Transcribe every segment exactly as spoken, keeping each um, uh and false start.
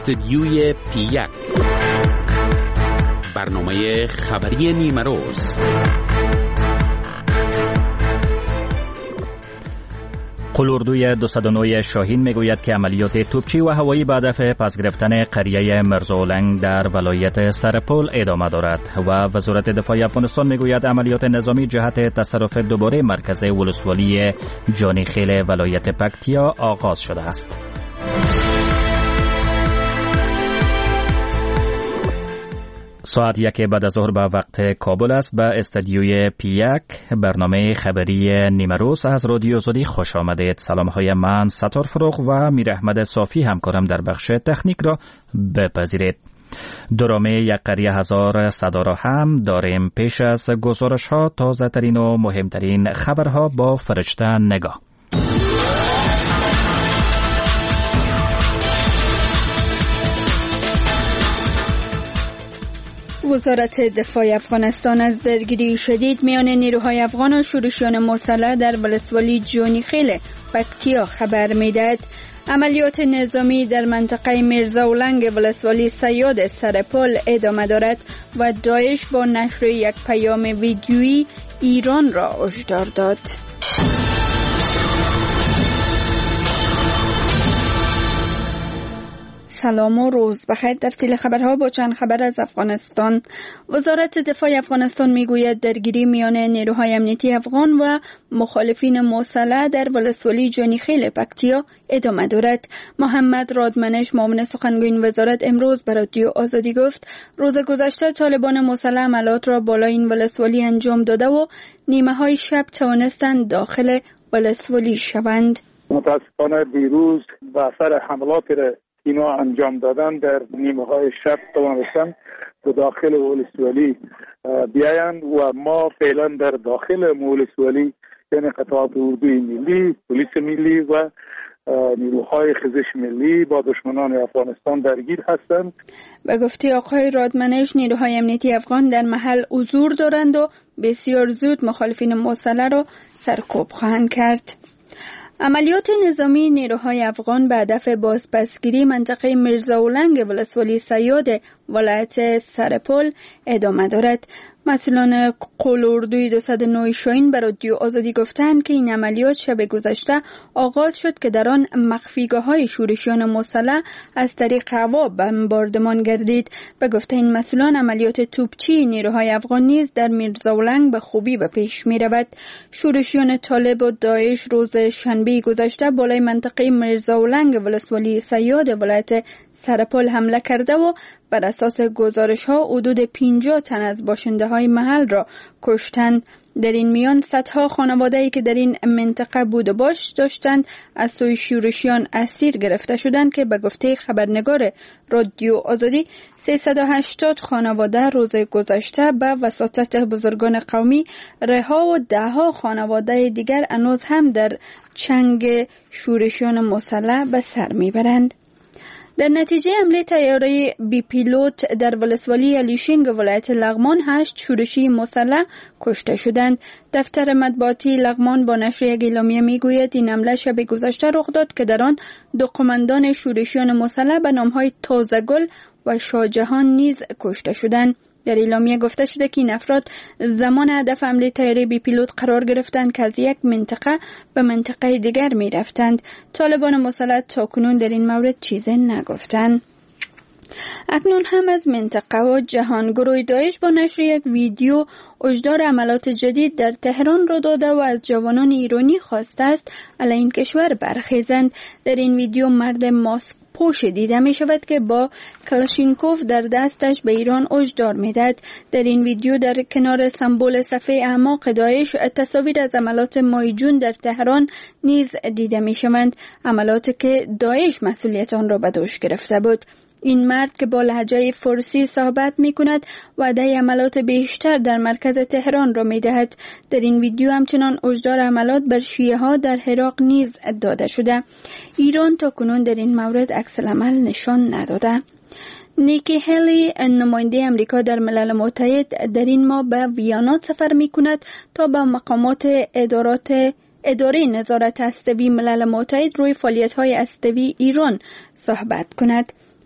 استدیوی پی یک، برنامه خبری نیمه روز. قلوردوی دویست و نه شاهین میگوید که عملیات توپچی و هوایی به هدف پس گرفتن قریه مرزاولنگ در ولایت سرپل ادامه دارد و وزارت دفاع افغانستان میگوید عملیات نظامی جهت تصرف دوباره مرکز ولسوالی جانیخیل ولایت پکتیا آغاز شده است. ساعت یک بعد از ظهر به وقت کابل است. به استدیوی پی یک برنامه خبری نیمه روز از رادیو آزادی خوش آمدید. سلام های من ستار فروغ و میر احمد صافی همکارم در بخش تکنیک را بپذیرید. درامه یک قریه هزار صدا را هم داریم. پیش از گزارش ها تازه ترین و مهمترین خبرها با فرشته نگاه. وزارت دفاع افغانستان از درگیری شدید میان نیروهای افغان و شورشیان مسلح در ولسوالی جانیخیل پکتیا خبر میدهد. عملیات نظامی در منطقه مرزاولنگ ولسوالی سیاد سرپل ادامه دارد و داعش با نشر یک پیام ویدیویی ایران را هشدار داد. سلام و روز بخیر. تفصیل خبرها با چند خبر از افغانستان. وزارت دفاع افغانستان میگوید درگیری میان نیروهای امنیتی افغان و مخالفین مسلح در ولسوالی جانیخیل پکتیا ادامه دارد. محمد رادمنش معاون سخنگوی وزارت امروز به رادیو آزادی گفت روز گذشته طالبان مسلح عملیات را بالای این ولسوالی انجام داده و نیمه های شب توانستند داخل ولسوالی شوند. متاسفانه دیروز به اثر حملات اینا انجام دادن در نیمه های شب توانستن به داخل ولسوالی بیاین و ما فعلا در داخل ولسوالی یعنی قطعات اردوی ملی، پلیس ملی و نیروهای خیزش ملی با دشمنان افغانستان درگیر هستند. به گفته آقای رادمنش نیروهای امنیتی افغان در محل حضور دارند و بسیار زود مخالفین مسلح را سرکوب خواهند کرد. عملیات نظامی نیروهای افغان به هدف بازپسگیری منطقه مرزاولنگ ولسوالی سیاد ولایت سرپل ادامه دارد. مسئولان قلوردوی دویست و نه شاهین به رادیو آزادی گفتند که این عملیات شب گذشته آغاز شد که در آن مخفیگاه‌های شورشیان مسلح از طریق هوا بمباردمان گردید. به گفته این مسئولان عملیات توپچی نیروهای افغان نیز در مرزاولنگ به خوبی به پیش می رود. شورشیان طالب و داعش روز شنبه گذشته بالای منطقه مرزاولنگ ولسوالی سیاد ولایت سرپل حمله کرده و بر اساس گزارش ها حدود پنجاه تن از باشنده های محل را کشتند. در این میان صدها خانواده‌ای که در این منطقه بود و باش داشتند از سوی شورشیان اسیر گرفته شدند که به گفته خبرنگار رادیو آزادی سیصد و هشتاد خانواده روز گذشته به وساطت بزرگان قومی رها و دهها خانواده دیگر هنوز هم در چنگ شورشیان مسلح به سر میبرند. در نتیجه حمله طیاره بی پیلوت در ولسوالی الیشینگ ولایت لغمان هشت شورشی مسلح کشته شدند. دفتر مطبوعاتی لغمان با نشر یک اعلامیه میگوید این حمله شب گذشته رخ داد که در آن دو قماندان شورشیان مسلح به نامهای تازه‌گل و شاهجهان نیز کشته شدند. در اعلامیه گفته شده که این افراد زمان هدف حمله طیاره بی پیلوت قرار گرفتند که از یک منطقه به منطقه دیگر می رفتند. طالبان مسلح تاکنون در این مورد چیزی نگفتند. اکنون هم از منطقه و جهان گروه داعش با نشر یک ویدیو هشدار عملیات جدید در تهران را داده و از جوانان ایرانی خواسته است علیه این کشور برخیزند. در این ویدیو مرد ماسک پوش دیده می شود که با کلاشینکوف در دستش به ایران هشدار می دهد. در این ویدیو در کنار سمبل صفحه اعماق داعش تصاویر از عملیات ماه جون در تهران نیز دیده می شوند، عملیاتی که داعش مسئولیت آن را به دوش گرفته بود. این مرد که با لهجه فارسی صحبت می کند وعده عملیات بیشتر در مرکز تهران را می دهد. در این ویدیو همچنان هشدار عملیات بر شیعه ها در عراق نیز داده شده. ایران تا کنون در این مورد عکس العمل نشان نداده. نیکی هلی نماینده امریکا در ملل متحد در این ماه به ویانا سفر می کند تا با مقامات ادارات اداره نظارت هسته‌ای ملل متحد روی فعالیت‌های هسته‌ای ایران صحبت کند.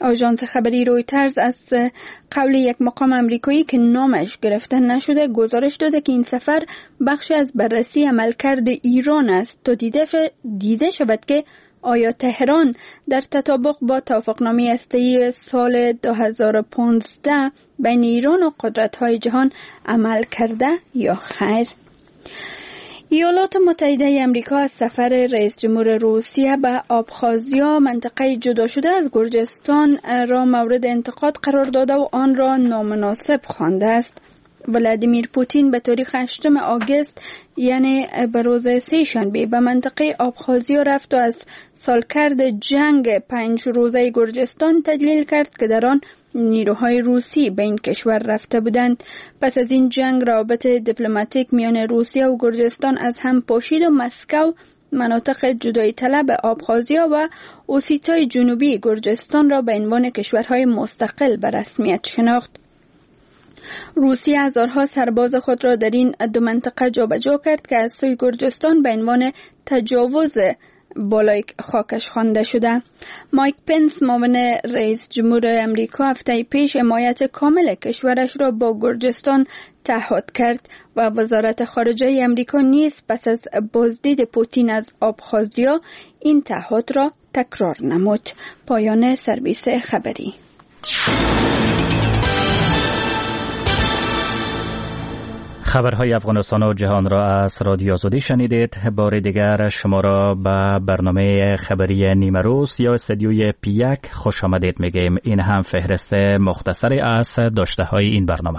آژانس خبری رویترز از قول یک مقام امریکایی که نامش گرفته نشده گزارش داده که این سفر بخشی از بررسی عملکرد ایران است تا دیده, دیده شود که آیا تهران در تطابق با توافقنامه هسته‌ای سال دو هزار و پانزده بین ایران و قدرت‌های جهان عمل کرده یا خیر. ایالات متحده امریکا از سفر رئیس جمهور روسیه به آبخازیا منطقه جدا شده از گرجستان را مورد انتقاد قرار داده و آن را نامناسب خوانده است. ولادیمیر پوتین به تاریخ هشتم آگوست یعنی به روز سه شنبه به منطقه آبخازیا رفت و از سالگرد جنگ پنج روزه گرجستان تدلیل کرد که در آن نیروهای روسی به این کشور رفته بودند. پس از این جنگ روابط دیپلماتیک میان روسیه و گرجستان از هم پاشید و مسکو مناطق جدایی طلب آبخازیا و اوسیتای جنوبی گرجستان را به عنوان کشورهای مستقل به رسمیت شناخت. روسیه هزارها سرباز خود را در این دو منطقه جابجا کرد که از سوی گرجستان به عنوان تجاوز بالای خاکش خوانده شده. مایک پنس معاون رئیس جمهور امریکا هفته پیش حمایت کامل کشورش را با گرجستان تعهد کرد و وزارت خارجه امریکا نیز پس از بازدید پوتین از آبخازیا این تعهد را تکرار نمود. پایان سرویس خبری. خبرهای افغانستان و جهان را از رادیو آزادی شنیدید. بار دیگر شما را به برنامه خبری نیمه روز یا استدیوی پی یک خوش آمدید میگیم. این هم فهرست مختصری از داشته های این برنامه.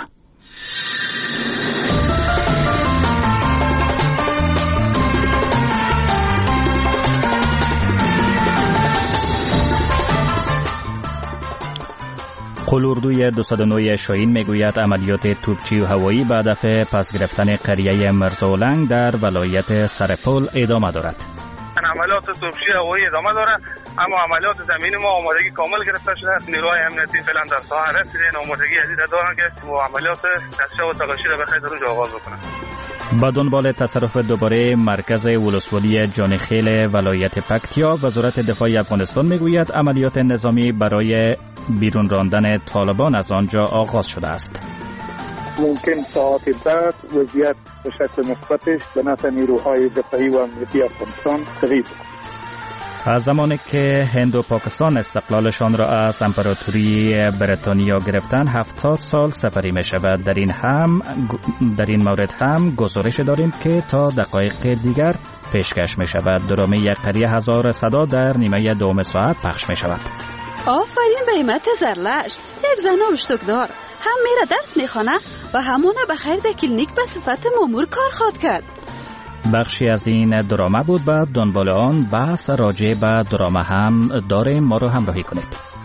قلوردوی دویست و نه شاهین میگوید عملیات توپچی و هوایی به هدف پس گرفتن قریه مرزاولنگ در ولایت سرپل ادامه دارد. عملیات توپچی هوایی ادامه دارد، اما عملیات زمینی ما آمادگی کامل گرفته شده. نیروهای امنیتی فعلا در ساحه رسیدن، آمادگی جدید دارن که عملیات تشریح و تلاشی را بخیر در اونجا آغاز بکنن. با دنبال تصرف دوباره مرکز ولسوالی جانخیل ولایت پکتیا، وزارت دفاع افغانستان میگوید عملیات نظامی برای بیرون راندن طالبان از آنجا آغاز شده است. ممکن ساعت بعد وضعیت به شکل مثبتش به نفع نیروهای دفاعی و امنیتی افغانستان تغییر کرد. از زمانی که هند و پاکستان استقلالشان را از امپراتوری بریتانیا گرفتن هفتاد سال سپری می شود. در این هم در این مورد هم گزارش داریم که تا دقایق دیگر پیشکش می شود. درامه یک قریه هزار صدا در نیمه دوم ساعت پخش می شود. آفرین به ایمت زرلشت، یک زن اشتکدار هم میره درس میخونه و همونه به خیر در کلینیک به صفت مامور کار خواد کرد. بخشی از این درامه بود. بعد دنبال آن بحث راجع به درامه هم داریم. ما رو همراهی کنید.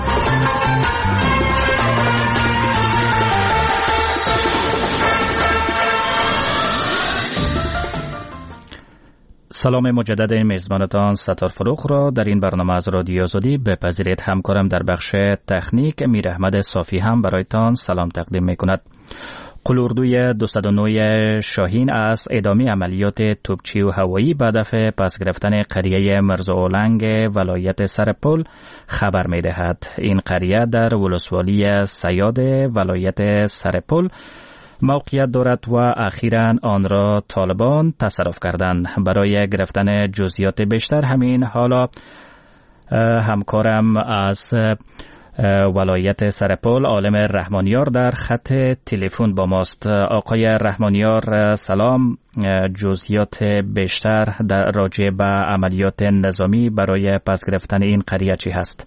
سلام مجدد میزبانتان ستار فروخ را در این برنامه از رادیو آزادی بپذیرید. همکارم در بخش تکنیک میر احمد صافی هم برایتان سلام تقدیم میکند. قلوردوی دویست و نه شاهین از ادامه عملیات توپچی و هوایی به هدف پس گرفتن قریه مرزاولنگ ولایت سرپل خبر می‌دهد. این قریه در ولسوالی سیاد ولایت سرپل موقعیت دارد و اخیراً آن را طالبان تصرف کردند. برای گرفتن جزئیات بیشتر همین حالا همکارم از ولایت سرپل عالم رحمانیار در خط تلفن با ماست. آقای رحمانیار سلام، جزئیات بیشتر در راجع به عملیات نظامی برای پس گرفتن این قریه چی هست؟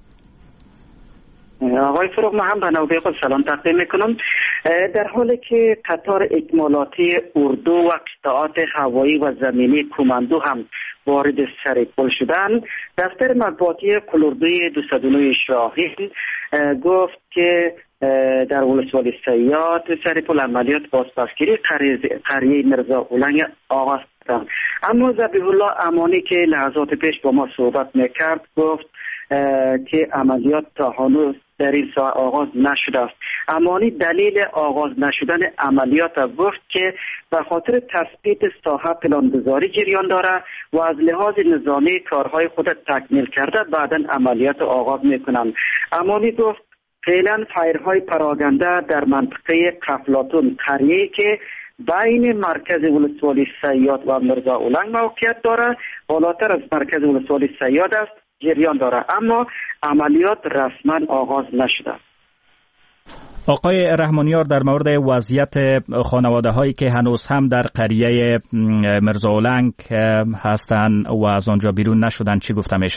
آقای فروغ، من هم به نوبه خود سلام تقدیم میکنم. در حالی که قطار اکمالاتی اردو و قطعات هوایی و زمینی کماندو هم وارد سرپل شدن، دفتر مطبوعاتی قلوردوی دویست و نه شاهین گفت که در ولسوالی سیاد سرپل عملیات بازپسگیری قریه مرزاولنگ آغاز کردند. اما ذبیح الله امانی که لحظات پیش با ما صحبت میکرد گفت که عملیات تا هنوز در این ساحه آغاز نشده است. اما دلیل آغاز نشدن عملیات گفت که به خاطر تثبیت ساحه پلانگذاری جریان داره و از لحاظ نظامی کارهای خود تکمیل کرده بعداً عملیات آغاز میکنند. اما گفت فعلا فایرهای پراگنده در منطقه قفلاتون، قریه‌ای که بین مرکز ولسوالی صیاد و مرزا اولنگ موقعیت داره، بالاتر از مرکز ولسوالی صیاد است، جریان داره، اما عملیات رسما آغاز نشده. آقای رحمانیار، در مورد وضعیت خانواده هایی که هنوز هم در قریه مرزا اولنگ هستند و از آنجا بیرون نشدن چی گفته میشه؟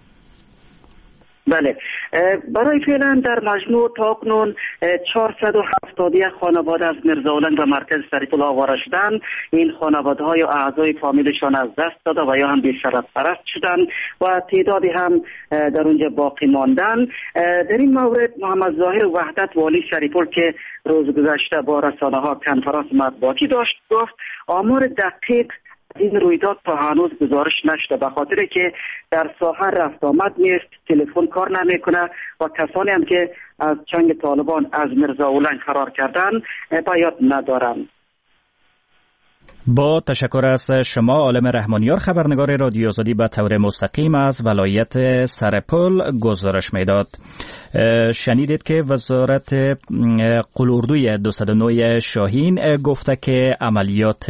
بله، برای فعلا در مجموع تاکنون چهارصد و هفتاد و یک خانواده از مرزا اولنگ و مرکز سریپول آواره شدند. این خانواده ها یا اعضای فامیلشان از دست داده و یا هم بی‌شرف پرست شدند و تعدادی هم در اونجا باقی ماندن. در این مورد محمد ظاهر وحدت والی سریپول که روز گذشته با رسانه ها کنفرانس مطبوعاتی داشت گفت آمار دقیق این رویداد تا هنوز گزارش نشده، به خاطر که در ساحه رفت آمد نیست، تلفن کار نمیکنه و کسانی هم که از چنگ طالبان از مرزا اولنگ فرار کردن بیاد ندارن. با تشکر از شما عالم رحمانیار، خبرنگار رادیو آزادی به طور مستقیم از ولایت سرپل گزارش میداد. شنیدید که وزارت قلوردوی دویست و نه شاهین گفته که عملیات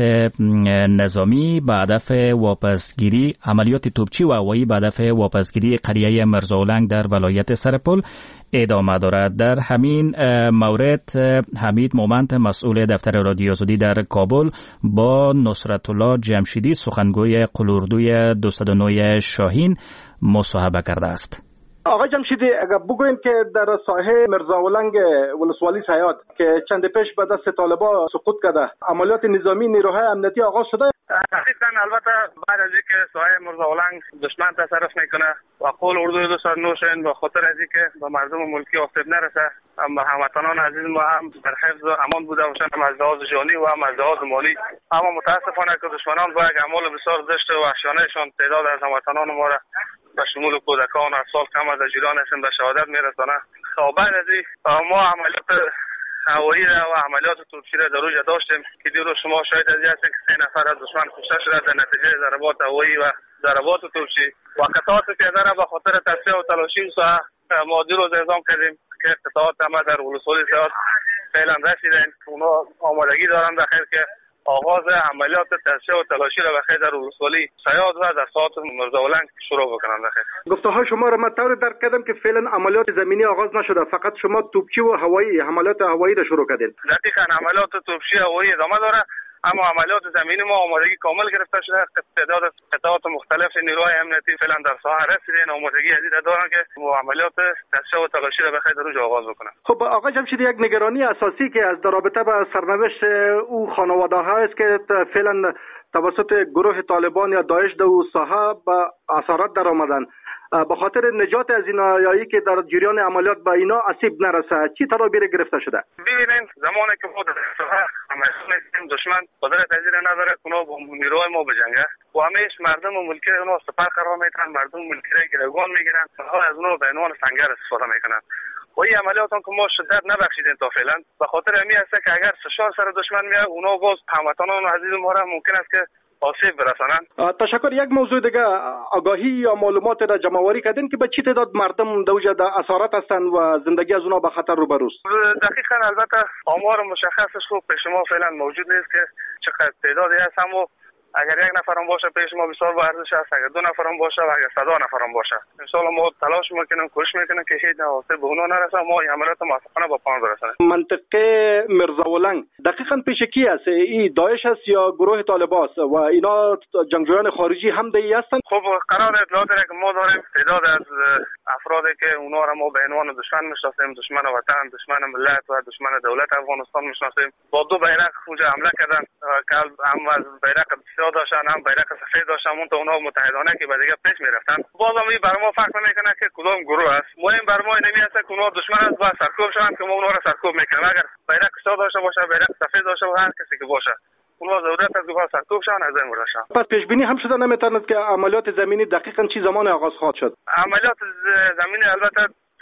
نظامی به هدف واپسگیری، عملیات توپچی و هوایی به هدف واپسگیری قریه مرزا اولنگ در ولایت سرپل ادامه دارد. در همین مورد حمید مومند مسئول دفتر رادیو آزادی در کابل با نصرت الله جمشیدی سخنگوی قلوردوی دویست و نه شاهین مصاحبه کرده است. آقای جمشیدی، اگر بگوین که در ساحه مرزا اولنگ ولسوالی صیاد که چند پیش به دست طالبان سقوط کرده، عملیات نظامی نیروهای امنیتی آغاز شده؟ حقیقتا البته بعد از اینکه ساحه مرزا اولنگ دشمن تصرف میکنه و قول اردوی دویست و نه شاهین به خاطر از اینکه به مردم ملکی آسیب نرسه، اما هموطنان عزیز ما هم در حفظ و امان بوده باشند، هم از لحاظ جانی و هم از لحاظ مالی. اما متاسفانه که دشمنان با یک اعمال بسیار زشت و وحشیانهشان تعداد از هموطنان ما را به شمول کودکان اطفال کم از اجیران هستند به شهادت میرسانه. بعد از این ما عملیات هوایی و عملیات توپچی را در روز داشتیم که دیروز شما شاهد از این هستید که سه نفر از دشمن کشته شده در نتیجه ضربات هوایی و ضربات توپچی و قطعات پیاده را به خاطر تصفیه و تلاشی ساحه ما دیروز اعلام کردیم که قطعات ما در ولسوالی صیاد فعلا رسیدن. اونا آمادگی دارند بخیر که آغاز عملیات تصفیه و تلاشی را بخیر در ولسوالی صیاد و در ساحات مرزا اولنگ شروع بکنند. بخیر گفته های شما را من طور درک کردم که فعلا عملیات زمینی آغاز نشده، فقط شما توپچی و هوایی عملیات هوایی را شروع کردید. دقیقاً عملیات توپچی هوایی ادامه داره، اما عملیات زمینی ما آمادگی کامل گرفته شده. تعداد قطعات مختلف نیروهای امنیتی فعلا در ساحه رسیدن، آمادگی از این دارن که عملیات تصفیه و تلاشی را بخیر در روز آغاز بکنن. خب آقای جمشیدی، یک نگرانی اساسی که از در رابطه با سرنوشت او خانواده ها است که فعلا توسط گروه طالبان یا داعش در ساحه به اسارت در آمدن، به خاطر نجات از اینایی که در جریان عملیات به اینا آسیب نرسه، چی تدابیر گرفته شده؟ ببینید زمانی که ما در ساحه مسئول دشمن قدرت از این نداره که اونا با نیروهای ما بجنگه و همیش مردم و ملکی اونا سپر قرار میتن، مردم ملکی را گروگان میگیرن، ها از اونا به عنوان سنگر استفاده میکنن و این عملیات که ما شدت نبخشیدیم تا فعلا به خاطر همین است که اگر فشار سر دشمن میاد اونا باز هموطنان عزیز ما را ممکن است که آسیب برسانند. تشکر. یک موضوع دیگه، آگاهی یا معلومات را جمع آوری کردین که به چه تعداد مردم دوجه در اسارت هستند و زندگی از اونها به خطر روبروست؟ دقیقاً البته آمار مشخصش خوب پیش ما فعلا موجود نیست که چقدر تعدادی هست، اما اگر یک نفرم باشه پیش ما بسیار با ارزش است، اگر دو نفرم باشه و اگر صد نفرم باشه ان شاء الله ما تلاش میکنیم، کوشش میکنیم که هیچ نواسه به اونها نرسه، ما این عملیات موفقانه با پایان برسانیم. منطقه مرزا اولنگ دقیقاً پیش کی است؟ این داعش است یا گروه طالبان است و اینا جنگجویان خارجی هم دی هستند؟ خب قرار اطلاعات که ما داریم تعداد از افرادی که اونها را ما به عنوان دشمن میشناسیم، دشمن وطن، دشمن ملت و دشمن دولت افغانستان میشناسیم، با دو بیرق اونجا حمله کردن که هم از بیرق سیاه داشتن هم بیرق سفید داشتن، اون تا اونها متحدانه که به دیگه پیش میرفتن. بازم این بر ما فرق نمیکنه که کدام گروه است، مهم بر ما نمی است که اونها دشمن است و سرکوب شوند که ما اونها را سرکوب میکنیم. اگر بیرق سیاه داشته باشه، بیرق سفید داشته باشه، هر کسی که باشه اونها ضرورت است که سرکوب شوند از این ورشن. پس پیش بینی هم شده نمیتواند که عملیات زمینی دقیقاً چه زمان آغاز خواهد شد؟ عملیات زمینی البته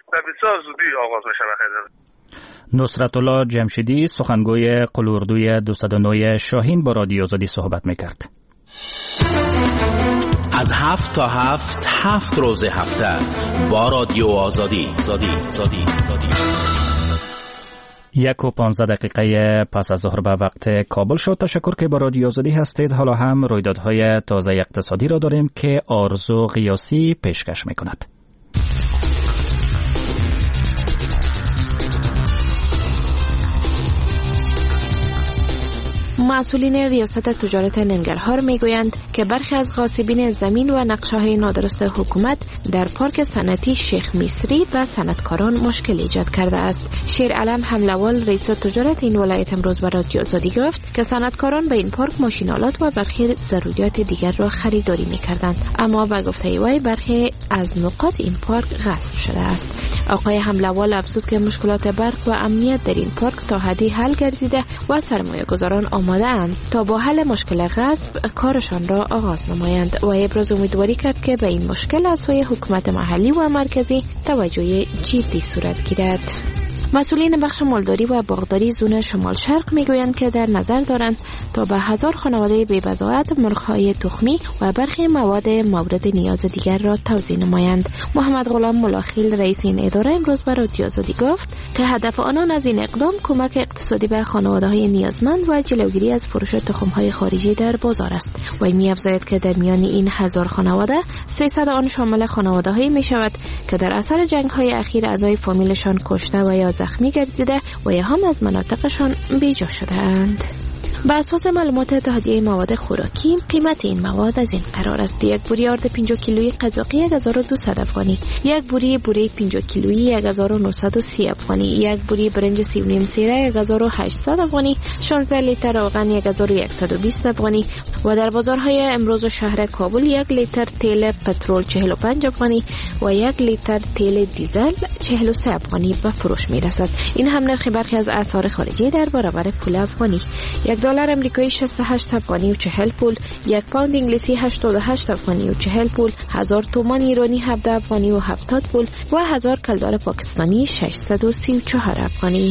در بسیار زودی آغاز میشه بخیر. نصرت الله جمشیدی سخنگوی قلوردوی دویست و نه شاهین با رادیو آزادی صحبت میکرد. از هفت تا هفت هفت روز هفته با رادیو آزادی زادی زادی زادی. یک و پانزده دقیقه پس از ظهر به وقت کابل شد. تشکر که با رادیو آزادی هستید. حالا هم رویدادهای تازه اقتصادی را داریم که آرزو قیاسی پیشکش میکند. مسئولین ریاست تجارت ننگرهار میگویند که برخی از غاصبین زمین و نقشه‌های نادرست حکومت در پارک صنعتی شیخ میسری به صنعتکاران مشکل ایجاد کرده است. شیر علم حملوال رئیس تجارت این ولایت امروز به رادیو آزادی گفت که صنعتکاران به این پارک ماشین‌آلات و برخی ضروریات دیگر را خریداری می‌کردند، اما به گفته وی برخی از نقاط این پارک غصب شده است. آقای حملوال افزود که مشکلات برق و امنیت در این پارک تا حدی حل گردیده و سرمایه‌گذاران آماده اند تا با حل مشکل غصب کارشان را آغاز نمایند و ابراز امیدواری کرد که به این مشکل از سوی حکومت محلی و مرکزی توجه جدی صورت گیرد. مسئولین بخش مالداری و باغداری زون شمال شرق میگویند که در نظر دارند تا به هزار خانواده بی‌بضاعت مرغ‌های تخمی و برخی مواد مورد نیاز دیگر را توزیع نمایند. محمد غلام ملاخیل رئیس این اداره امروز به رادیو آزادی گفت که هدف آنان از این اقدام کمک اقتصادی به خانواده‌های نیازمند و جلوگیری از فروش تخم‌های خارجی در بازار است. و می‌افزاید که در میان این هزار خانواده سیصد آن شامل خانواده‌هایی می‌شود که در اثر جنگ‌های اخیر اعضای فامیلشان کشته و یا زخمی گردیده و یا هم از مناطقشان بیجا شده اند. بر اساس معلومات اتحادیه مواد خوراکی قیمت این مواد از این قرار است: یک بوری آرد پنجاه کیلویی قزاقی یک هزار و دویست افغانی، یک بوری بوره پنجاه کیلویی یک هزار و نهصد و سی افغانی، یک بوری برنج سی و نیم سیره یک هزار و هشتصد افغانی، شانزده لیتر روغن یک هزار و صد و بیست افغانی و در بازارهای امروز شهر کابل یک لیتر تیل پترول چهل و پنج افغانی و یک لیتر تیل دیزل چهل و سه افغانی به فروش می‌رسد. این هم نرخ برخی از اسعار خارجی در برابر پول افغانی: یک دلار امریکایی شصت و هشت افغانی و چهل پول، یک پوند انگلیسی هشتاد و هشت افغانی و چهل پول، هزار تومان ایرانی هفده افغانی و هفتاد پول و هزار کلدار پاکستانی ششصد و سی و چهار افغانی.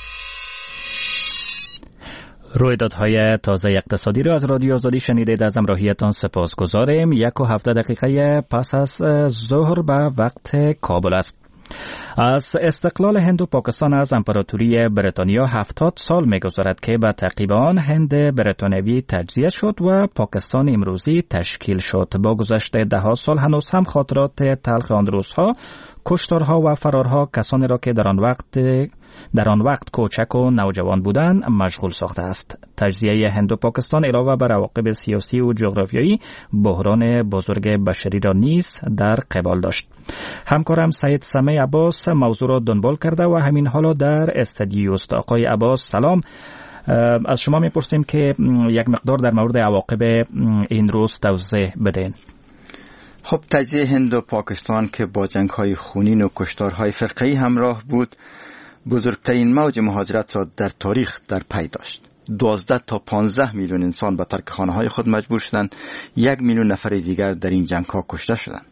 رویدادهای تازه اقتصادی را از رادیو آزادی شنیدید. از همراهیتان سپاسگزاریم. یک و هفده دقیقه پس از ظهر به وقت کابل است. از استقلال هند و پاکستان از امپراتوری بریتانیا هفتاد سال می‌گذرد که به تعقیب آن هند بریتانیایی تجزیه شد و پاکستان امروزی تشکیل شد. با گذشت ده ها سال هنوز هم خاطرات تلخ آن روزها، کشتارها و فرارها کسانی را که در آن وقت در آن وقت کوچک و نوجوان بودند مشغول ساخته است. تجزیه هند و پاکستان علاوه بر عواقب سیاسی و جغرافیایی بحران بزرگ بشری را نیز در قبال داشت. همکارم سید سمیع عباس موضوع را دنبال کرده و همین حالا در استودیو است. آقای عباس سلام. از شما میپرسیم که یک مقدار در مورد عواقب این روز توضیح بدین. خب، تجزیه هند و پاکستان که با جنگ‌های خونین و کشتارهای فرقه‌ای همراه بود، بزرگترین موج مهاجرت را در تاریخ در پی داشت. دوازده تا پانزده میلیون انسان به ترک خانه‌های خود مجبور شدند. یک میلیون نفر دیگر در این جنگ‌ها کشته شدند.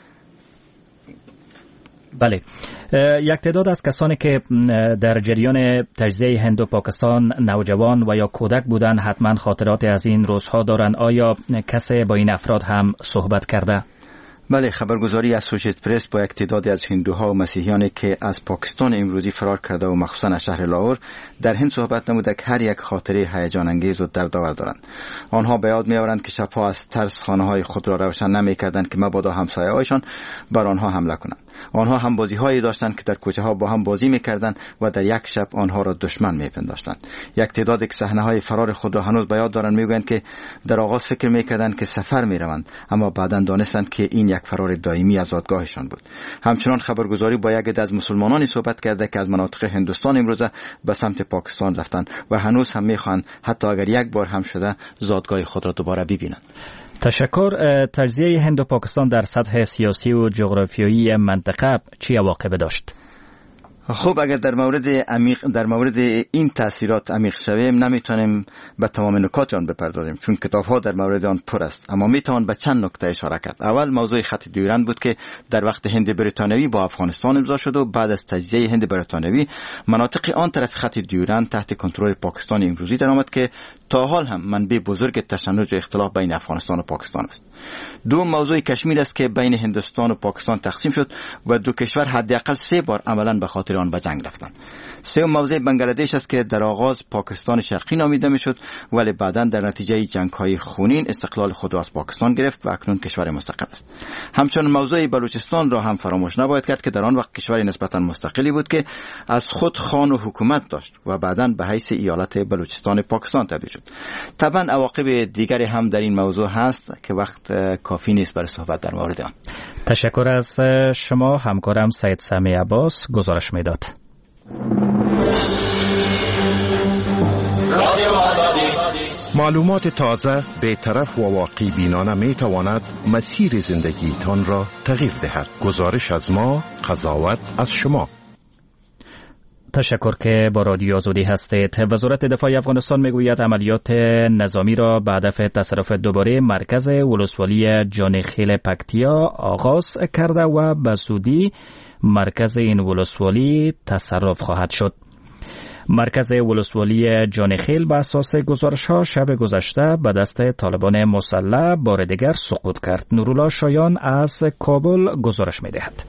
بله، یک تعداد از کسانی که در جریان تجزیه هند و پاکستان نوجوان و یا کودک بودند حتما خاطرات از این روزها دارند. آیا کسی با این افراد هم صحبت کرده؟ بله، خبرگزاری اسوشییتد پرس با یک تعدادی از هندوها و مسیحیانی که از پاکستان امروزی فرار کرده و مخصوصا از شهر لاهور در هند صحبت نموده که هر یک خاطره هیجان انگیز و دردآور دارند. آنها به یاد می‌آورند که شبها از ترس خانه‌های خود را روشن نمی‌کردند که مبادا همسایه‌هایشان بر آنها حمله کنند. آنها هم بازی‌هایی داشتند که در کوچه‌ها با هم بازی می‌کردند و در یک شب آنها را دشمن می‌پنداشتند. یک تعداد که صحنه‌های فرار خود را هنوز به یاد دارند می‌گویند که در آغاز فکر می‌کردند که سفر می‌روند، اما بعداً دانستند که این یک فرار دائمی از زادگاهشان بود. همچنان خبرگزاری با یک عده از مسلمانانی صحبت کرده که از مناطق هندوستان امروزه به سمت پاکستان رفتند و هنوز هم می‌خواهند حتی اگر یک بار هم شده زادگاه خود را دوباره ببینند. تشکر. تجزیه هند و پاکستان در سطح سیاسی و جغرافیایی منطقه چه عواقب داشت؟ خب اگر در مورد عمیق در مورد این تاثیرات عمیق شویم نمیتونیم به تمام نکات آن بپردازیم چون کتاب ها در مورد آن پر است، اما میتوان به چند نکته اشاره کرد. اول موضوع خط دیورند بود که در وقت هند بریتانوی با افغانستان امضا شد و بعد از تجزیه هند بریتانوی مناطق آن طرف خط دیورند تحت کنترل پاکستان امروزی درآمد که تا حال هم منبع بزرگ تشنج و اختلاف بین افغانستان و پاکستان است. دو موضوع کشمیر است که بین هندوستان و پاکستان تقسیم شد و دو کشور حداقل سه بار عملاً به خاطر آن به جنگ رفتند. سوم موضوع بنگلادش است که در آغاز پاکستان شرقی نامیده میشد ولی بعداً در نتیجه جنگ‌های خونین استقلال خود را از پاکستان گرفت و اکنون کشور مستقل است. همچنین موضوع بلوچستان را هم فراموش نباید کرد که در آن وقت کشور نسبتاً مستقلی بود که از خود خان و حکومت داشت و بعداً به حیث ایالت بلوچستان پاکستان تبدیل شد. طبعاً عواقب دیگری هم در این موضوع هست که وقت کافی نیست برای صحبت در مورد آن. تشکر از شما. همکارم سید سمی عباس گزارش میداد. معلومات تازه، بی‌طرف و واقعی بینانه می تواند مسیر زندگیتان را تغییر دهد. گزارش از ما، قضاوت از شما. تشکر که با رادیو آزادی هستید. وزارت دفاع افغانستان میگوید عملیات نظامی را به هدف تصرف دوباره مرکز ولسوالی جانخیل پکتیا آغاز کرده و به زودی مرکز این ولسوالی تصرف خواهد شد. مرکز ولسوالی جانخیل به اساس گزارش ها شب گذشته به دست طالبان مسلح بار دیگر سقوط کرد. نورالله شایان از کابل گزارش میدهد.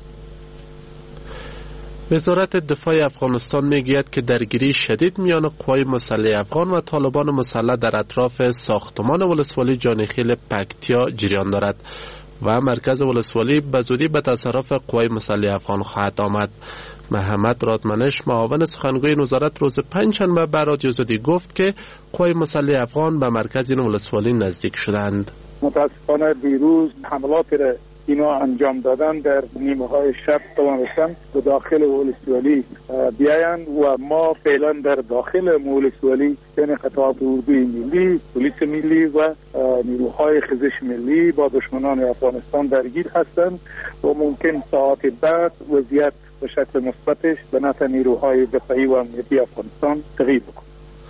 وزارت دفاع افغانستان میگوید که درگیری شدید میان قوای مسلح افغان و طالبان مسلح در اطراف ساختمان ولسوالی جانخیل پکتیا جریان دارد و مرکز ولسوالی به زودی به تصرف قوای مسلح افغان خواهد آمد. محمد رادمنش معاون سخنگوی وزارت روز پنجشنبه به رادیو آزادی گفت که قوای مسلح افغان به مرکز این ولسوالی نزدیک شدند. متاسفانه دیروز حملات را اینا انجام دادن در نیمه های شب توانستن به داخل ولسوالی بیاین و ما فعلا در داخل ولسوالی بین قطعات اردوی ملی، پلیس ملی و نیروهای خزش ملی با دشمنان افغانستان درگیر هستند و ممکن ساعت بعد وضعیت به شکل مثبتش به نفع نیروهای دفاعی و امنیتی افغانستان تغییر بکنه.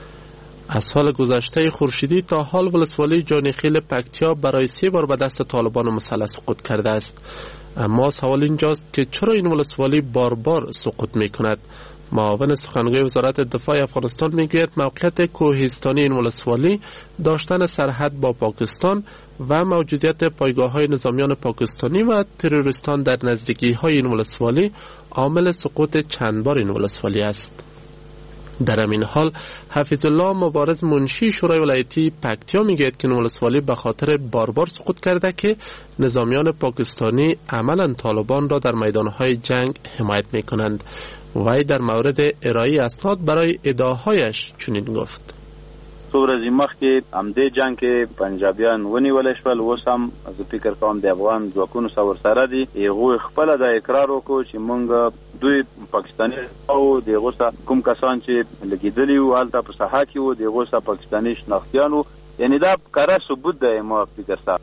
از سال گذشته خورشیدی تا حال ولسوالی جانخیل پکتیا برای سه بار به دست طالبان مسلح سقوط کرده است. اما سوال اینجاست که چرا این ولسوالی بار بار سقوط می کند؟ معاون سخنگوی وزارت دفاع افغانستان میگوید موقعیت کوهستانی این ولسوالی، داشتن سرحد با پاکستان و موجودیت پایگاه‌های نظامیان پاکستانی و تروریستان در نزدیکی‌های این ولسوالی عامل سقوط چند بار این ولسوالی است. در همین حال حفیظ الله مبارز منشی شورای ولایتی پکتیا میگوید که ولسوالی به خاطر بار بار سقوط کرده که نظامیان پاکستانی عملا طالبان را در میدانهای جنگ حمایت میکنند. وی در مورد ارائه اسناد برای ادعاهایش چنین گفت: څو ورځې مخکې همدې جنگ کې پنجابیان ونیول شول، اوس هم زه فکر کوم د افغان ځواکونو سره ورسره دي. هغوی خپله دا اقرار وکړو چې موږ دوی پاکستاني او د هغو سره کوم کسان چې لګېدلي وو هلته په ساحه کې وو د هغو سره پاکستاني شناختیان وو. یعنی دا کره ثبوت دی. ما فکر سره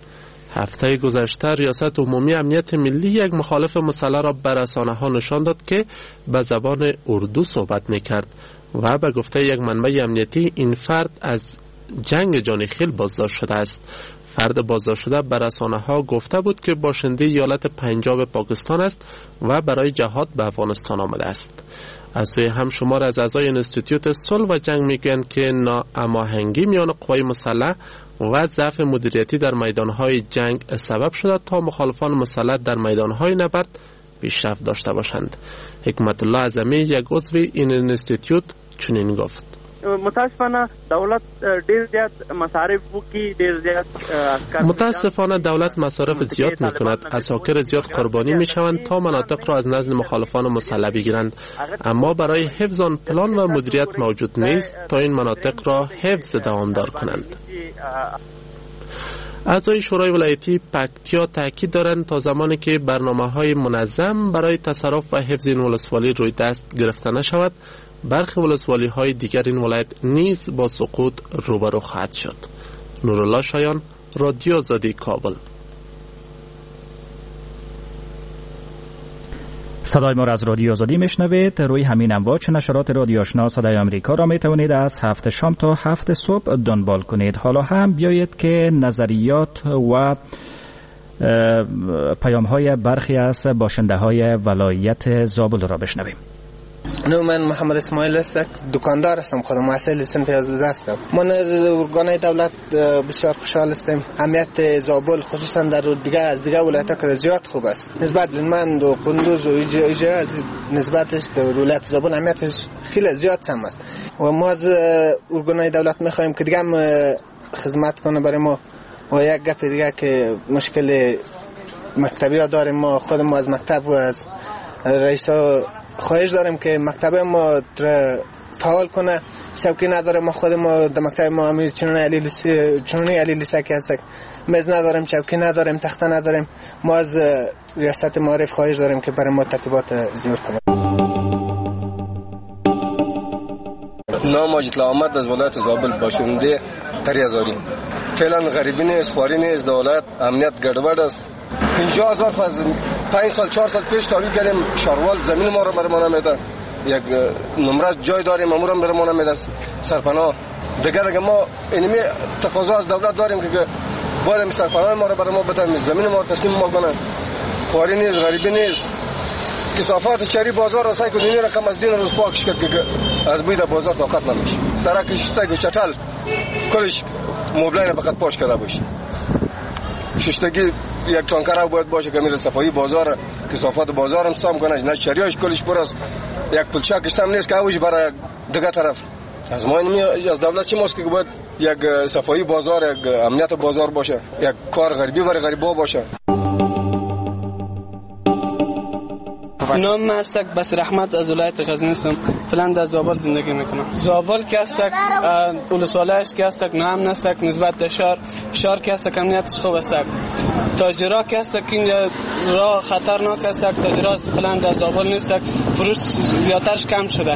هفته گذشته ریاست عمومی امنیت ملی یک مخالف مسلح را به رسانه‌ها نشان داد که به زبان اردو صحبت می‌کرد و به گفته یک منبع امنیتی این فرد از جنگ جانخیل بازداشت شده است. فرد بازداشت شده به رسانه‌ها گفته بود که باشنده ایالت پنجاب پاکستان است و برای جهاد به افغانستان آمده است. از سوی هم شمار از اعضای انستیتوت صلح و جنگ میگویند که ناهماهنگی میان قوای مسلح و ضعف مدیریتی در میدانهای جنگ سبب شده تا مخالفان مسلح در میدانهای نبرد پیشرفت داشته باشند. حکمت الله اعظمی یک عضو این انستیتوت چنین گفت: متاسفانه دولت ډیر زیات مصارف وکي، ډیر زیات متاسفانه دولت مصارف زیاد میکند، اساکر زیاد قربانی میشوند تا مناطق را از نزد مخالفان مسلح بگیرند، اما برای حفظ آن پلان و مدیریت موجود نیست تا این مناطق را حفظ دوامدار کنند. اعضای شورای ولایتی پکتیا تاکید دارند تا زمانی که برنامه‌های منظم برای تصرف و حفظ این ولسوالی روی دست گرفته نشود، برخی ولسوالی‌های دیگر این ولایت نیز با سقوط روبرو خواهد شد. نورالله شایان، رادیو آزادی، کابل. صدای ما را از رادیو آزادی میشنوید. روی همین امواج نشرات رادیو آشنا صدای آمریکا را میتوانید از هفت شام تا هفت صبح دنبال کنید. حالا هم بیایید که نظریات و پیام های برخی از باشنده های ولایت زابل را بشنویم. نو من محمد اسماعیل هستم، دکاندار هستم، خودم محصل صنف یازده هستم. من ارگانهای دولت بسیار خوشحال هستم. امنیت زابل خصوصا در دیگه از دیگه ولایت‌ها که زیاد خوب است. نسبت لمند و قندوز و ایجا از نسبتش در ولایت زابل امنیتش خیلی زیاد هم است و ما از ارگانهای دولت می‌خوایم که دیگه هم خدمت کنه برای ما. و یک گپ دیگه که مشکل مکتبی‌ها داریم، ما خود ما از مکتب و از رئیس‌ها خواهش داریم که مکتب ما فعال کنه. شوکی نداره، ما خود ما در مکتب ما امیر چنونی علی لیسه چنونی علی لیسه که هست، میز نداریم، شوکی نداریم، تخته نداریم. ما از ریاست معارف خواهش داریم که برای ما ترتیبات جور کنه. نام ماجد احمد از ولایت زابل، باشنده تریازاری. فعلا غریبی نیست، خواری نیست، دولت امنیت گډوډ است. پنجاه هزار فاز پنج سال چهار سال پیش تابع کردیم، شاروال زمین ما رو برای ما نمیده. یک نمره جای داریم، امورم برای ما نمیده سرپناه. دیگه دیگه ما اینمی تقاضا از دولت داریم که باید سرپناه ما رو برای ما بدن، زمین ما رو تسلیم ما کنن. خواری نیست، غریبی نیست. کثافات چری بازار را سعی کنیم رقم از دین روز پاکش کرد که از بوی در بازار طاقت نمیشه. سرکش سگ و چتل کلش مبلین فقط پاش کرده باشه. ششتگی یک چانکره باید باشه که میره صفایی بازار، کثافات بازار هم سام کنه، نه چریاش کلش پر است. یک پلچکش هم نیست که اوش برای دیگه طرف. از ما اینمی از دولت چی ماست که باید یک صفایی بازار، یک امنیت بازار باشه، یک کار غریبی برای غریبا باشه. نام من است بصیر احمد از ولایت غزنی هستم. فعلا در زابل زندگی میکنم. زابل که است ولسوالش که است نام نست نسبت به شهر، شهر که است امنیتش خوب است. تاجرا که است که اینجا راه خطرناک است، تاجرا فعلا در زابل نیست، فروش زیادترش کم شده.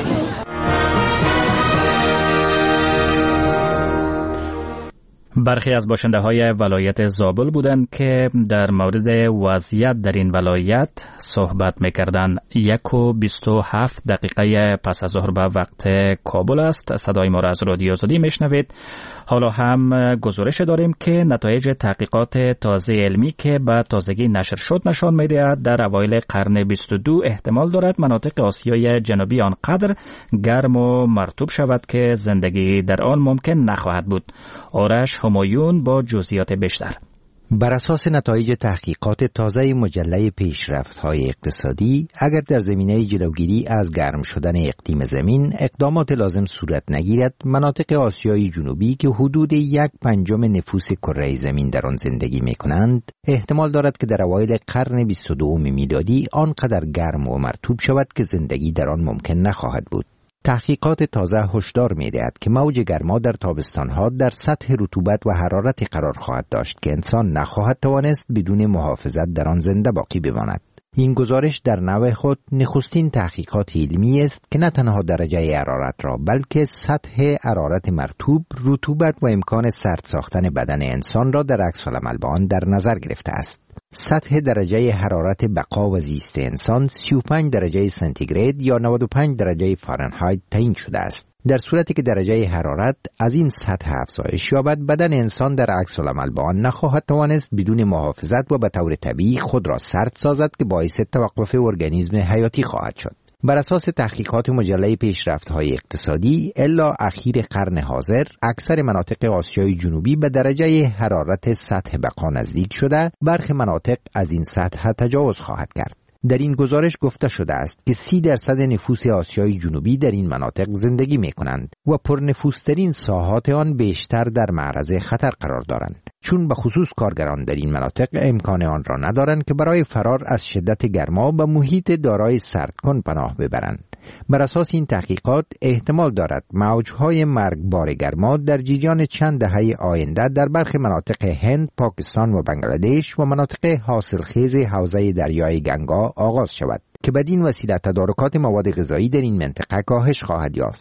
برخی از باشنده های ولایت زابل بودند که در مورد وضعیت در این ولایت صحبت میکردند. یک و بیست و هفت دقیقه پس از ظهر به وقت کابل است. صدای ما را از رادیو آزادی میشنوید. حالا هم گزارش داریم که نتایج تحقیقات تازه علمی که به تازگی نشر شد نشان می‌دهد در اوایل قرن بیست و دو احتمال دارد مناطق آسیای جنوبی آنقدر گرم و مرطوب شود که زندگی در آن ممکن نخواهد بود. آرش همایون با جزئیات بیشتر. بر اساس نتایج تحقیقات تازه مجله پیشرفت‌های اقتصادی، اگر در زمینه جلوگیری از گرم شدن اقلیم زمین اقدامات لازم صورت نگیرد، مناطق آسیای جنوبی که حدود یک پنجم نفوس کره زمین در آن زندگی می‌کنند، احتمال دارد که در اوایل قرن بیست و دو میلادی آنقدر گرم و مرطوب شود که زندگی در آن ممکن نخواهد بود. تحقیقات تازه هشدار می‌دهد که موج گرما در تابستان‌ها در سطح رطوبت و حرارتی قرار خواهد داشت که انسان نخواهد توانست بدون محافظت در آن زنده باقی بماند. این گزارش در نوع خود نخستین تحقیقات علمی است که نه تنها درجه حرارت را بلکه سطح حرارت مرطوب، رطوبت و امکان سرد ساختن بدن انسان را در عکس‌العمل با آن در نظر گرفته است. سطح درجه حرارت بقا و زیست انسان سی و پنج درجه سانتیگراد یا نود و پنج درجه فارنهایت تعیین شده است. در صورتی که درجه حرارت از این سطح افزایش یابد، بدن انسان در عکس العمل با آن نخواهد توانست بدون محافظت و به طور طبیعی خود را سرد سازد که باعث توقف ارگانیسم حیاتی خواهد شد. بر اساس تحقیقات مجله پیشرفت‌های اقتصادی، الا اخیر قرن حاضر اکثر مناطق آسیای جنوبی به درجه حرارت سطح بقا نزدیک شده، برخی مناطق از این سطح تجاوز خواهد کرد. در این گزارش گفته شده است که سی درصد نفوس آسیای جنوبی در این مناطق زندگی می کنند و پرنفوذترین ساحات آن بیشتر در معرض خطر قرار دارند، چون به خصوص کارگران در این مناطق امکان آن را ندارند که برای فرار از شدت گرما به محیط دارای سردکن پناه ببرند. بر اساس این تحقیقات احتمال دارد موجهای مرگبار گرما در جریان چند دهه آینده در برخی مناطق هند، پاکستان و بنگلادش و مناطق حاصلخیز حوزه دریای گنگا آغاز شود که بدین وسیله تدارکات مواد غذایی در این منطقه کاهش خواهد یافت.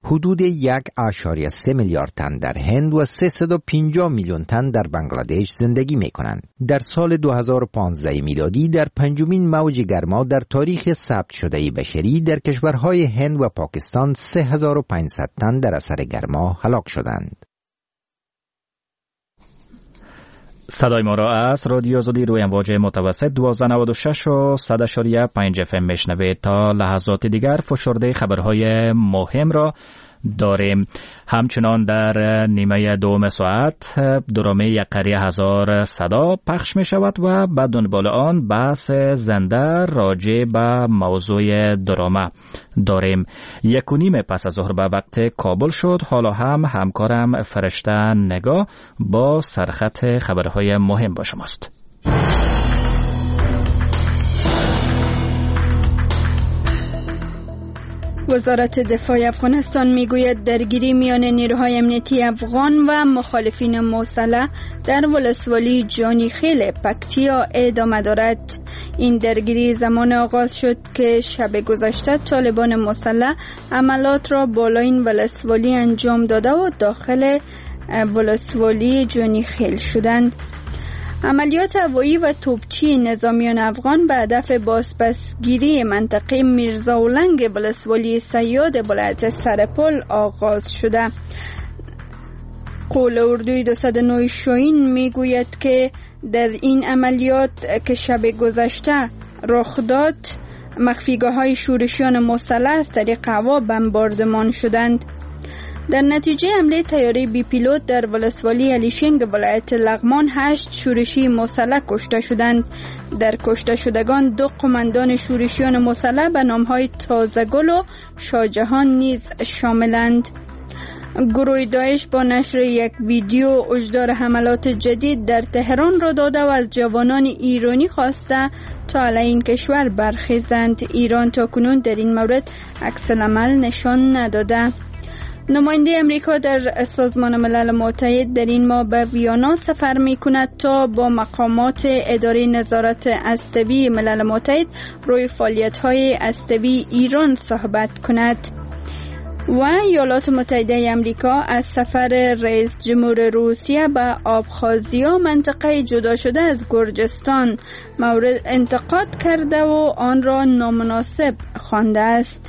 حدود یک اشاریه سه میلیارد تن در هند و سیصد و پنجاه میلیون تن در بنگلادش زندگی می کنند. در سال دو هزار و پانزده میلادی در پنجمین موج گرما در تاریخ ثبت شده بشری در کشورهای هند و پاکستان سه هزار و پانصد تن در اثر گرما هلاک شدند. صدای ما را از رادیو آزادی روی امواج متوسط دوازده نود و شش و صد اشاریه پنج اف ام میشنوید. تا لحظات دیگر فشرده خبرهای مهم را داریم. همچنان در نیمه دوم ساعت درامه یک قریه هزار صدا پخش می شود و بعد دنبال آن بحث زنده راجع به موضوع درامه داریم. یک و نیم پس از ظهر به وقت کابل شد. حالا هم همکارم فرشته نگاه با سرخط خبرهای مهم با شماست. وزارت دفاع افغانستان میگوید درگیری میان نیروهای امنیتی افغان و مخالفین مسلح در ولسوالی جانی خیل پکتیا ادامه دارد. این درگیری زمان آغاز شد که شب گذشته طالبان مسلح عملات را بالای این ولسوالی انجام داده و داخل ولسوالی جانی خیل شدند. عملیات هوایی و توپچی نظامیان افغان به هدف بازپسگیری منطقه میرزاولنگ ولسوالی صیاد ولایت سرپل آغاز شده. قول اردوی دویست و نه شاهین میگوید که در این عملیات که شب گذشته رخ داد مخفیگاه های شورشیان مسلح از طریق هوا بمباردمان شدند. در نتیجه حمله طیاره بی پیلوت در ولسوالی علیشنگ ولایت لغمان هشت شورشی مسلح کشته شدند. در کشته شدگان دو قماندان شورشیان مسلح به نامهای تازه‌گل و شاهجهان نیز شاملند. گروه داعش با نشر یک ویدیو هشدار حملات جدید در تهران را داده و از جوانان ایرانی خواسته تا علیه این کشور برخیزند. ایران تاکنون در این مورد عکس العمل نشان نداده. نماینده امریکا در سازمان ملل متحد در این ماه به ویانا سفر می کند تا با مقامات اداره نظارت هسته‌ای ملل متحد روی فعالیت‌های هسته‌ای ایران صحبت کند. و ایالات متحده امریکا از سفر رئیس جمهور روسیه به آبخازیا منطقه جدا شده از گرجستان مورد انتقاد کرده و آن را نامناسب خوانده است.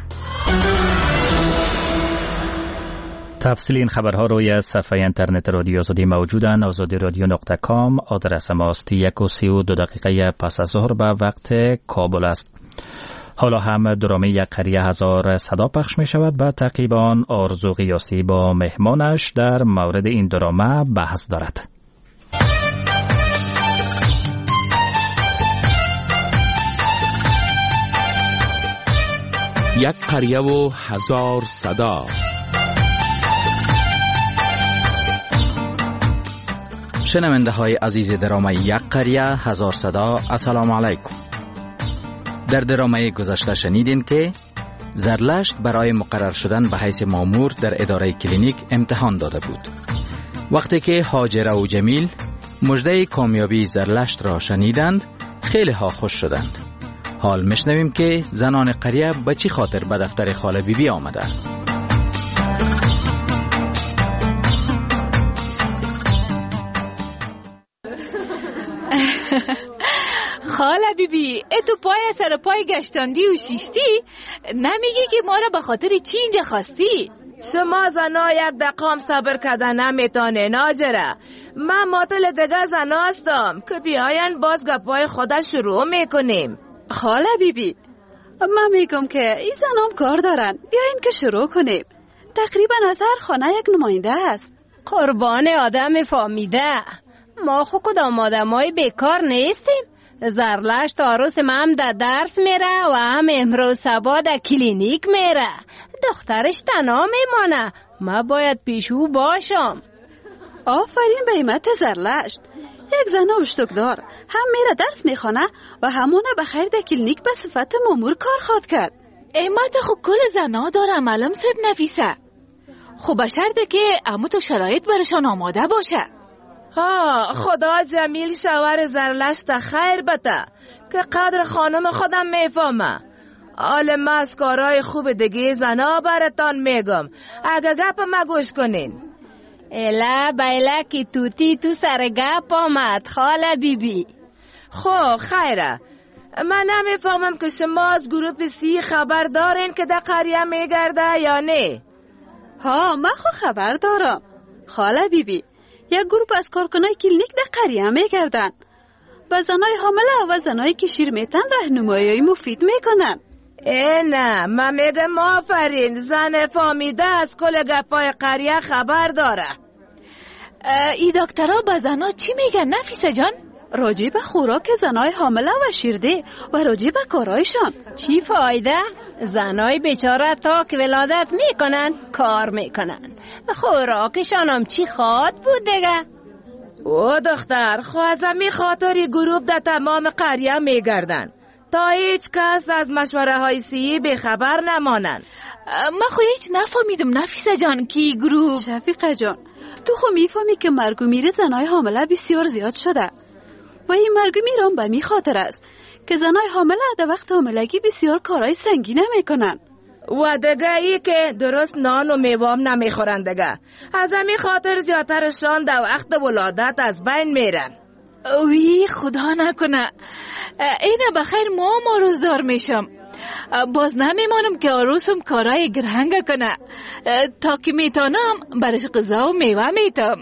تفصیل این خبرها روی صفحه اینترنت رادیو آزادی موجودند. آزادی رادیو نقطه کام آدرس ماست. یک و سی و دو دقیقه پس از ظهر به وقت کابل است. حالا هم درامه یک قریه هزار صدا پخش می شود. به تعقیب آن آرزو قیاسی با مهمانش در مورد این درامه بحث دارد. یک قریه و هزار صدا. شنونده های عزیز درامه یک قریه هزار صدا، السلام علیکم. در درامه گذشته شنیدین که زرلشت برای مقرر شدن به حیث مامور در اداره کلینیک امتحان داده بود. وقتی که هاجره و جمیل مژده کامیابی زرلشت را شنیدند خیلی ها خوش شدند. حال میشنویم که زنان قریه به چی خاطر به دفتر خاله بی بی آمده. خاله بی بی ای تو پای سر پای گشتاندی و شیشتی، نمیگی که ما را به خاطر چی اینجا خواستی؟ شما زنا یک دقام صبر کردن نمیتانه ناجره. من ماتل دیگه زنا هستم که بیاین باز گپای خود شروع میکنیم. خاله بی بی من میگم که این زنام کار دارن، بیاین که شروع کنیم. تقریبا از هر خانه یک نماینده است. قربان آدم فامیده، ما خو کدام آدمای بیکار نیستیم. زرلشت عروس ما هم در درس میره و هم امروز صبح در کلینیک میره. دخترش تنها میمانه، ما باید پیشو باشم. آفرین به ایمت زرلشت. یک زن اشتکدار هم میره درس میخونه و همونه به خیر در کلینیک به صفت مامور کار خواد کرد. ایمت خو کل زنا داره معلوم سب نفیسه. خو به شرطه که امو تو شرایط برشان آماده باشه. ها خدا جمیل شوهر زرلشت خیر بده که قدر خانم خودم میفهمه. حال ما از کارهای خوب دیگه زنا براتان میگم، اگه گپ ما گوش کنین. الا بیلا کی توتی تو سر گپ آمد خاله بیبی. خب خیره، من نمیفهمم که شما از گروپ سی خبر دارین که در قریه میگرده یا نه؟ ها من خو خبر دارم خاله بیبی. یک گروپ از کارکنای کلینیک در قریه میگردن و زنای حامله و زنایی که شیر میتن راهنمایی مفید میکنن. ای نه، من میگم آفرین، زن فامیده از کل گپای قریه خبر داره. ای دکترها به زنا چی میگن نفیسه جان؟ راجع به خوراک زنای حامله و شیرده و راجع به کارایشان. چی فایده؟ زنای بیچاره تا که ولادت میکنن کار میکنن، خوراکشان هم چی خواد بود دیگه؟ او دختر، خو از همی خاطری گروپ در تمام قریه میگردن تا هیچ کس از مشوره های سی به خبر نمانن. من خو هیچ نفهمیدم نفیسه جان کی گروپ. شفیقه جان، تو خو میفهمی که مرگ و میر زنای حامله بسیار زیاد شده و این مرگ و میرم به می خاطر است که زنای حامله در وقت حاملگی بسیار کارهای سنگین میکنن و دیگه ای که درست نان و میوام نمیخورن دیگه، از همین خاطر زیادترشان در وقت ولادت از بین میرن. اوی خدا نکنه، اینه بخیر ما ما روزدار میشم، باز نمیمانم که عروسم کارهای گرهنگ کنه، تا که میتونم برش غذا و میوه میتم.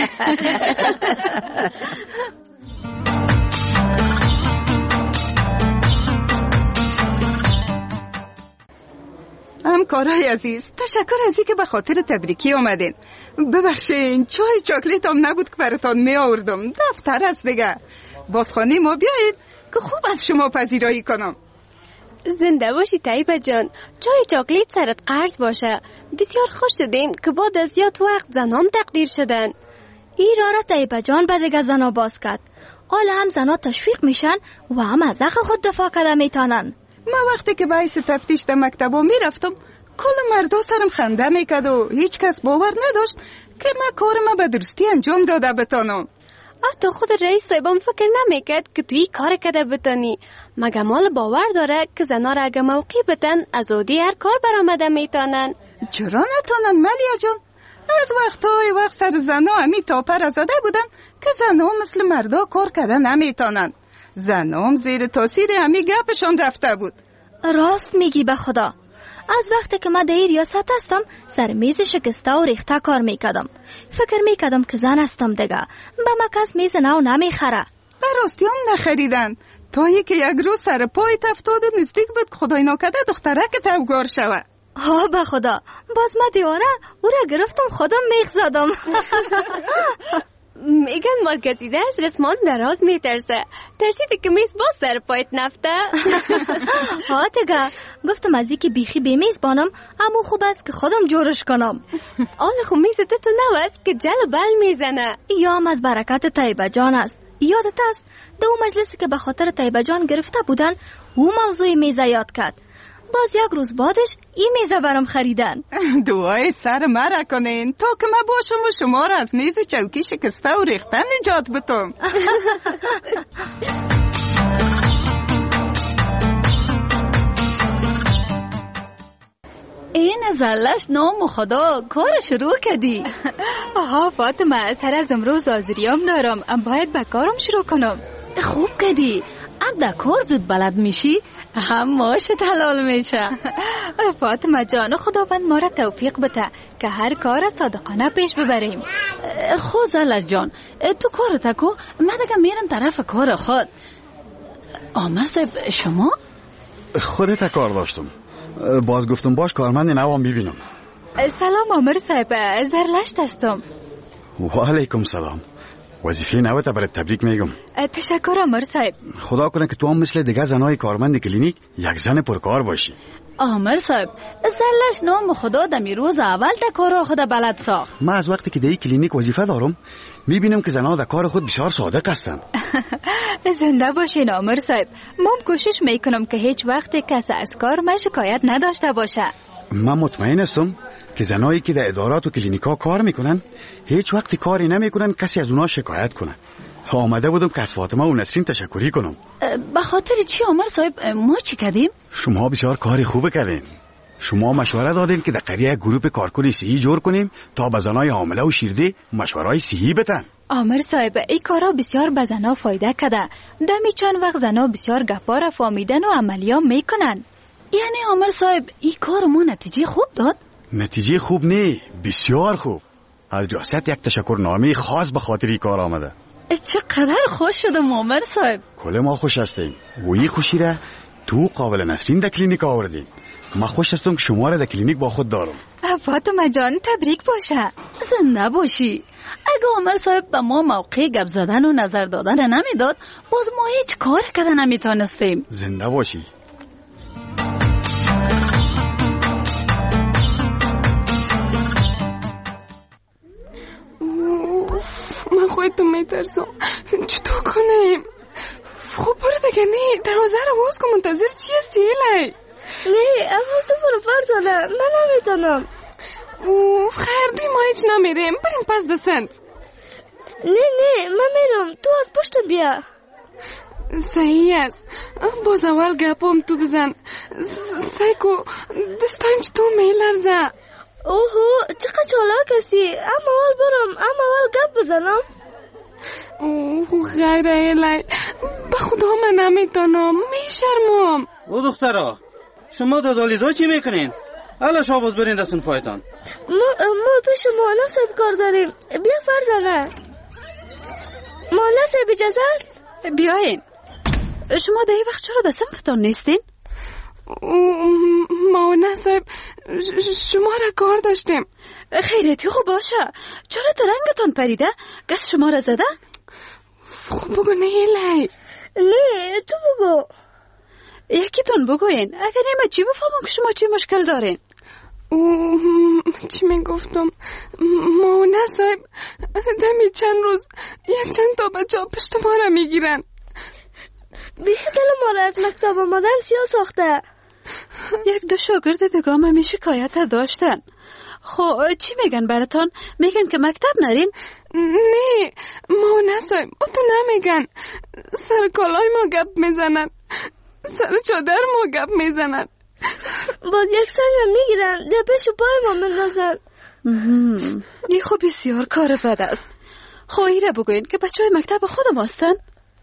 همکارای عزیز، تشکر از اینکه به خاطر تبریکی آمدین. ببخشین چای چاکلیت هم نبود که براتان می آوردم، دفتر است دیگه. بازخانه ما بیایید که خوب از شما پذیرایی کنم. زنده باشی طیبه جان، چای چاکلیت سرت قرض باشه. بسیار خوش شدیم که بعد از زیاد وقت زنام تقدیر شدن. این را را طیبه جان به دیگه زنا باز کرد. حالا هم زنا تشویق میشن و هم از حق خود دفاع کرده میتانن. ما وقتی که باعث تفتیش در مکتبا میرفتم کل مردا سرم خنده میکرد و هیچ کس باور نداشت که ما کارم به درستی انجام داده بتانم. حتی خود رئیس صاحبم فکر نمیکرد که توی کار کرده بتانی، مگه مال باور داره که زنا را اگه موقع بتن از عهده هر کار برآمده میتونن. چرا نتونن ملیا جان؟ از وقتهای وقت سر زنا همی تاپر زده بودن که زنا مثل مردا کار کرده نمیتونن. زنام زیر تاثیر همی گپشان رفته بود. راست میگی به خدا. از وقتی که من در ریاست هستم سر میز شکسته و ریخته کار میکردم. فکر میکردم که زن هستم دیگه، به من کس میز نو نمیخره. به راستی هم نخریدن تا که یک روز سر پای افتاد و نزدیک بود خدای ناکرده دخترک توگار شوه. ها به خدا، باز من دیوانه او را گرفتم خودم میخ زدم. میگن مرکزیده از رسمان دراز میترسه، ترسیده که میز باز سر پایت نفته. ها تگه گفتم از اینکه بیخی به میز بانم اما خوب است که خودم جورش کنم. آن خو میزت تو نوست که جل و بل میزنه. یا هم از برکت طیبه جان است. یادت است دو مجلسی که به خاطر طیبه جان گرفته بودن او موضوع میزه یاد کرد. باز یک روز بعدش این میزه برام خریدن. دعای سر مرا کنین تا که من باشم و شما را از میز چوکی شکسته و ریخته نجات بتم. این زلش نام خدا کار شروع کردی. آها فاطمه، سر از امروز آزریام دارم، باید به کارم شروع کنم. خوب کردی، اب در کار زود بلد میشی هم ماشت حلال میشه. فاطمه جان، خداوند ما را توفیق بده که هر کار صادقانه پیش ببریم. خود زلش جان تو کار تکو، من دیگه میرم طرف کار خود. آمر صاحب شما؟ خودت کار داشتم، باز گفتم باش کارمند نوام ببینم. سلام آمر صاحب، زرلشت هستم. و علیکم سلام. وظیفه نوته برای تبریک میگم. تشکر آمر صاحب. خدا کنه که تو هم مثل دیگه زنای کارمند کلینیک یک زن پرکار باشی. آمر صاحب، زرلش نام خدا دمی روز اول در کار خود بلد ساخت. من از وقتی که در کلینیک وظیفه دارم میبینم که زنها در کار خود بسیار صادق هستند. زنده باشین آمر صاحب، من کوشش میکنم که هیچ وقت کسی از کار من شکایت نداشته باشه. من مطمئن هستم که زنایی که در ادارات و کلینیکا کار میکنن هیچ وقت کاری نمیکنن کسی از اونا شکایت کنه. آمده بودم که از فاطمه و نسرین تشکری کنم. به خاطر چی عمر صاحب؟ ما چی کردیم؟ شما بسیار کاری خوب کردین. شما مشوره دادین که در قریه گروپ کارکن صحی جور کنیم تا به زنای حامله و شیرده مشورهای صحی بتن. عمر صاحب این کارا بسیار به زنا فایده کده. دمی چند وقت زنا بسیار گپا را فهمیدن و عملیا میکنن. یعنی عمر صاحب این کار ما نتیجه خوب داد؟ نتیجه خوب نه، بسیار خوب. از ریاست یک تشکرنامه خاص به خاطر این کار آمده. چقدر خوش شدم عمر صاحب. کل ما خوش هستیم و این خوشی را تو قابل نسرین در کلینیک آوردین. ما خوش هستم که شما را در کلینیک با خود دارم. فاطمه جان تبریک باشه، زنده باشی. اگه عمر صاحب به ما موقع گپ زدن و نظر دادن نمیداد باز ما هیچ کار کردن نمیتونستیم. زنده باشی. من خودتو میترسم. چطور کنیم؟ خب برو دیگه. نه دروازه رو باز کن. منتظر چی هستی هلی؟ نه اول تو برو فرزانه، من نمیتونم. اوف خیر دوی ما هیچ نمیریم. بریم پس دستند. نه نه من میرم، تو از پشت بیا. صحیح است. باز اول گپم تو بزن. سایکو دستایم چطور میلرزه. اوهو چقدر چالاک هستی. اما اول برم، اما اول گپ بزنم. اوه خیره هلی. به خدا من نمیتونم، میشرمم. او دخترا شما در دالیزا چی میکنین؟ حالا شما باز برین دستون فایتان. ما ما پیش مولانا صاحب کار داریم. بیا فرزانه. مولانا صاحب اجازه است؟ بیاین. شما در این وقت چرا دستم فتان نیستین؟ مولانا صاحب شما را کار داشتیم. خیرتی خوب باشه. چرا تو رنگتون پریده؟ کس شما را زده؟ خب بگو نه هلی. نه تو بگو. یکیتون بگوین. اگر نیم چی بفهمم که شما چی مشکل دارین؟ اوه چی میگفتم؟ مولانا صاحب دمی چند روز یک چند تا بچه ها پشت ما را میگیرن. بیخی دل ما را از مکتب آمدن سیاه ساخته. یک دو شاگرد دیگه هم همی شکایت داشتن. خب چی میگن براتون؟ میگن که مکتب نرین؟ نه مولانا صاحب او تو نمیگن. سر کالای ما گپ میزنن، سر چادر ما گپ میزنن. باید یک سنگ میگیرن در پیش پای ما میندازن. این خب بسیار کار بد است. خواهی را بگوین که بچه های مکتب خودم هستن؟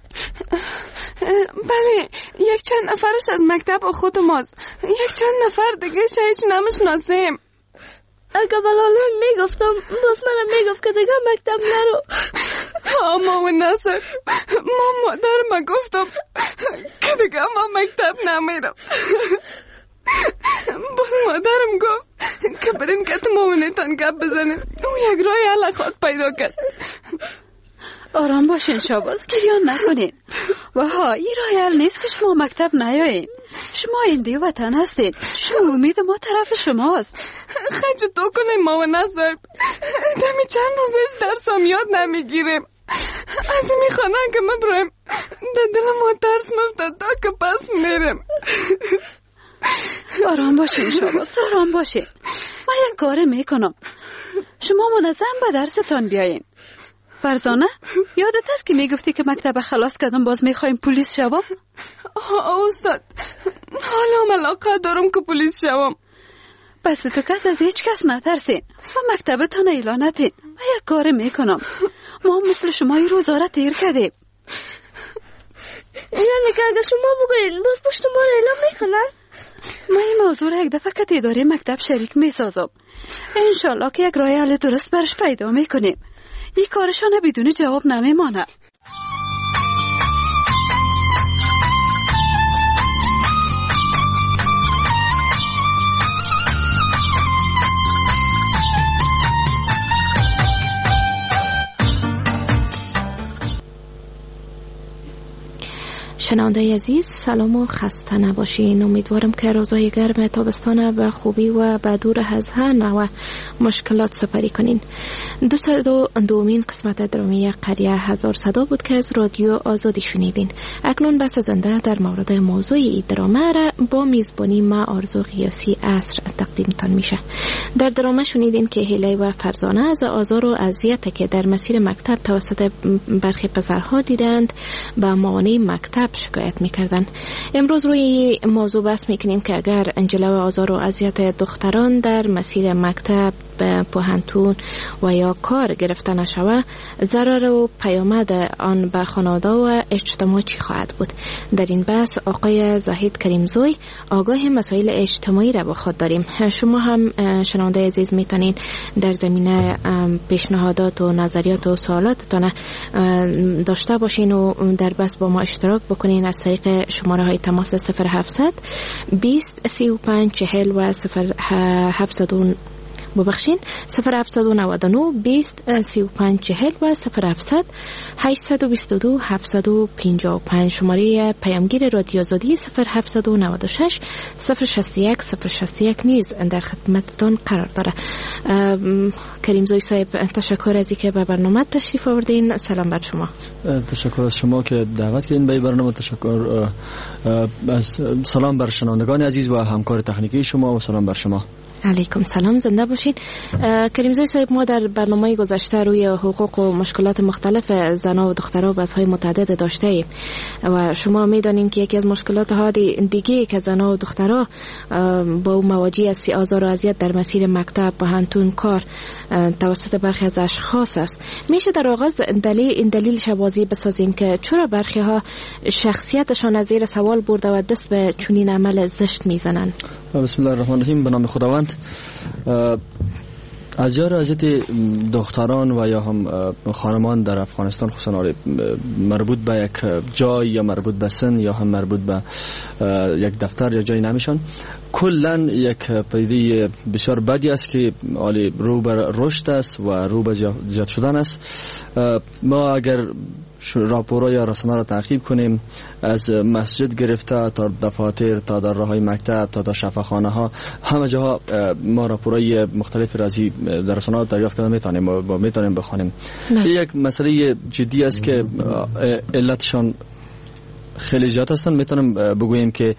بله یک چند نفرش از مکتب خود ماست. یک چند نفر دیگه هیچ نمیشناسیم. اگه بلالان میگفتم باز منم میگفت که دیگه مکتب نرو. اما و نصر ما مادرم گفتم که دیگه ما مکتب نمیرم. باز مادرم گفت که برین که تو مامونتان گپ بزنین. او یک راه حل خود پیدا کرد. آرام باشین شاباز، گریان نکنین. و ها این راه حل نیست که شما مکتب نیایین. شما این وطن هستین. شما امید ما طرف شماست. خیلی تو کنیم ما و نصب دمی چند روز از درسام یاد نمیگیریم. از این میخوانه که ما برایم در دل ما ترس مفتد تا که پس میرم. آرام باشین شاباز، آرام باشین. من یک کار میکنم. شما منظم به درستان بیاین. فرزانه یادت است که میگفتی که مکتب خلاص کردم باز میخوایم پلیس شوم؟ استاد حالا ملاقه دارم که پلیس شوم. بس تو کس از هیچ کس نترسین و مکتبتان اعلان نتین. من یک کار میکنم. ما مثل شما این روزا را تیر کردیم. یعنی که اگر شما بگوین باز پشت ما را اعلان میکنن؟ ما این موضوع را یک دفعه که اداره مکتب شریک میسازم. انشالله که یک راه حل درست برش پیدا میکنیم. این کارشان بدون جواب نمیمانه. شنونده عزیز سلام و خسته نباشین. امیدوارم که روزهای گرم تابستان به خوبی و به دور از هر نوع مشکلات سپری کنین. دویست و دومین قسمت درامی قریه هزار صدا بود که از رادیو آزادی شنیدین. اکنون بس زنده در مورد موضوع این درامه را با میزبانی ما آرزو غیاسی عصر تقدیمتان میشه. در درامه شنیدین که هیلی و فرزانه از آزار و اذیت که در مسیر مکتب توسط برخی پسرها دیدند با موانع مکتب شکایت میکردند. امروز روی موضوع بحث میکنیم که اگر جلو آزار و اذیت دختران در مسیر مکتب، پوهنتون و یا کار گرفته نشود، ضرر و پیامد آن به خانواده و اجتماع چی خواهد بود؟ در این بحث آقای زاهد کریمزوی آگاه مسائل اجتماعی را با خود داریم. شما هم شنونده عزیز میتونین در زمینه پیشنهادات و نظریات و سوالاتتان داشته باشین و در بحث با ما اشتراک بکنین از طریق شماره های تماس صفر هفتصد بیست سی و پنج چهل و صفر هفتصد ببخشین صفر هفتصد و نود و نه بیست سی و پنج چهل و صفر هفتصد هشتصد و بیست و دو هفتصد و پنجاه و پنج. شماره پیامگیر رادیو آزادی صفر هفتصد و نود و شش صفر شصت و یک صفر شصت و یک نیز در خدمتتان قرار داره. کریمزوی صاحب، تشکر از اینکه به برنامه تشریف آوردین. سلام بر شما. تشکر از شما که دعوت کردین به برنامه. تشکر از سلام بر شنوندگان عزیز و همکار تکنیکی شما و سلام بر شما. علیکم سلام، زنده باشین. کریمزوی صاحب، ما در برنامه گذشته روی حقوق و مشکلات مختلف زنان و دخترها بحث‌های متعدد داشته ایم و شما میدانین که یکی از مشکلات ها دیگه که زنان و دخترها با او مواجه است آزار و اذیت در مسیر مکتب، پوهنتون، کار توسط برخی از اشخاص است. میشه در آغاز دلیل این دلیل شوازی بسازین که چرا برخی ها شخصیتشان از زیر سوال برده و دست به چنین عمل زشت میزنن؟ بسم الله الرحمن الرحیم. به نام خداوند. اذیت و اذیت دختران و یا هم خانمان در افغانستان خصوصا مربوط به یک جای یا مربوط به سن یا هم مربوط به یک دفتر یا جای نمیشن، کلا یک پدیده بسیار بدی است که عالی رو بر رشد است و رو به زیاد شدن است. ما اگر راپورها یا رسانه را تعقیب کنیم، از مسجد گرفته تا دفاتر تا در راههای مکتب تا در شفاخانه ها، همه جاها ما راپورهای مختلف رازی در رسانه ها دریافت کردن میتونیم و میتونیم بخوانیم. یک مسئله جدی است که علتشان خیلی زیاد هستند. میتونم بگویم که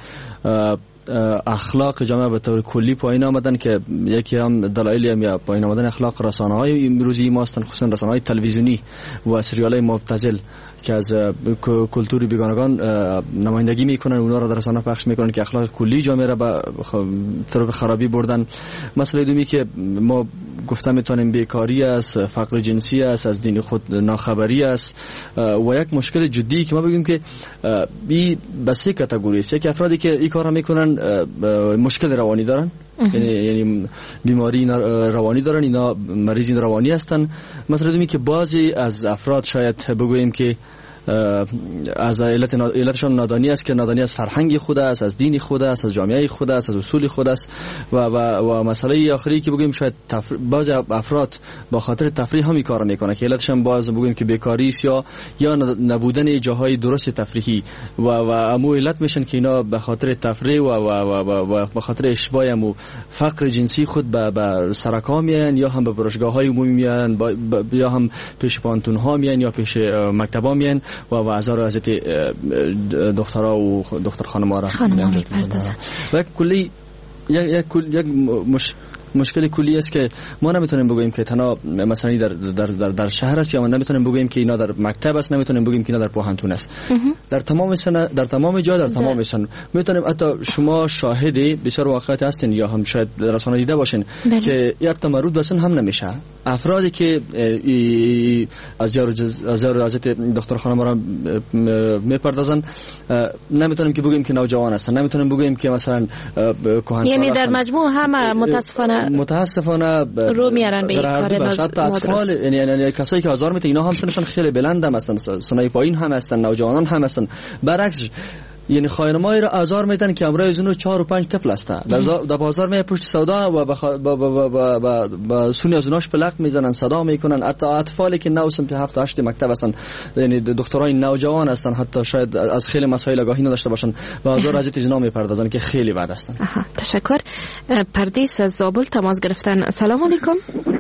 اخلاق جامعه به طور کلی پایین آمدن که یکی هم دلایلی هم یا پایین آمدن اخلاق رسانه‌های امروزی ما هستند، خصوصا رسانه‌های تلویزیونی و سریال‌های مبتذل که از کلتور بیگانگان نمایندگی میکنن، اونا را در رسانه پخش میکنن که اخلاق کلی جامعه را به طرف خرابی بردن. مسئله دومی که ما گفتم میتونیم بیکاری است، فقر جنسی است، از دین خود ناخبری است و یک مشکل جدی که ما بگیم که بی بسیار کاتگوری است. یک افرادی که این کارا میکنن مشکل روانی دارن، یعنی یعنی بیماری روانی دارن، اینا مریضین روانی هستن. مثلا دومی که بعضی از افراد شاید بگوییم که از علت علتشان نادانی است که نادانی از فرهنگ خود است، از دین خود است، از جامعه خود است، از اصول خود است و و و مسئله آخری که بگیم شاید تفر... بعضی افراد با خاطر تفریح هم این کارو میکنه که علتشان باز بگیم که بیکاری است یا یا نبودن جاهای درست تفریحی و و امو علت میشن که اینا به خاطر تفریح و و و, و به خاطر اشباع و فقر جنسی خود به به سرکا میان یا هم به باشگاه‌های عمومی میان یا هم پیش پانتون ها میان یا پیش مکتبا میان و و هزار و ازت دخترها و دختر خانم‌ها را می‌پردازند. و کلی یک یک مش مشکل کلی است که ما نمیتونیم بگوییم که تنها مثلا در در در, در شهر است یا ما نمیتونیم بگوییم که اینا در مکتب است، نمیتونیم بگوییم که اینا در پوهنتون است. در تمام سن در تمام جا در تمام سن میتونیم، حتی شما شاهدی بسیار واقعیت هستین یا هم شاید رسانه دیده باشین بله. که یک تمرد به سن هم نمیشه. افرادی که از یار از یار ازت دختر خانم را میپردازن نمیتونیم که بگوییم که نوجوان هستن، نمیتونیم بگوییم که مثلا کهنسال، یعنی در مجموع همه متاسفانه متاسفانه رو میارن به این کار اطفال، یعنی یعنی کسایی که آزار میده اینا هم سنشون خیلی بلند هم هستن، سنای پایین هم هستن، نوجوانان هم هستن. برعکس یعنی خانمایی را آزار میدن که امروز اونو چهار و پنج طفل است، در بازار می پشت سودا و با با با با سونی از اوناش پلق میزنن، صدا میکنن. حتی اطفالی که نو سمت هفت هشت مکتب هستن، یعنی دخترای نوجوان هستن، حتی شاید از خیلی مسائل آگاهی نداشته باشن و آزار از اینا میپردازن که خیلی بد هستن. تشکر. پردیس از زابل تماس گرفتن. سلام علیکم.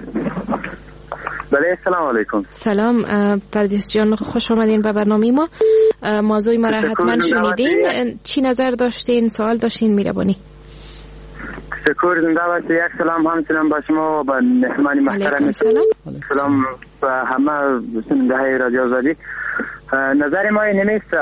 بله سلام علیکم. سلام پردیس جان، خوش آمدین به برنامه ما. موضوع ما را حتما شنیدین، چی نظر داشتین، سوال داشتین؟ میربانی. تشکر. زنده باشید. یک سلام همچنان با شما و به مهمان محترم. سلام سلام به همه شنونده های رادیو آزادی. نظر ما این نیست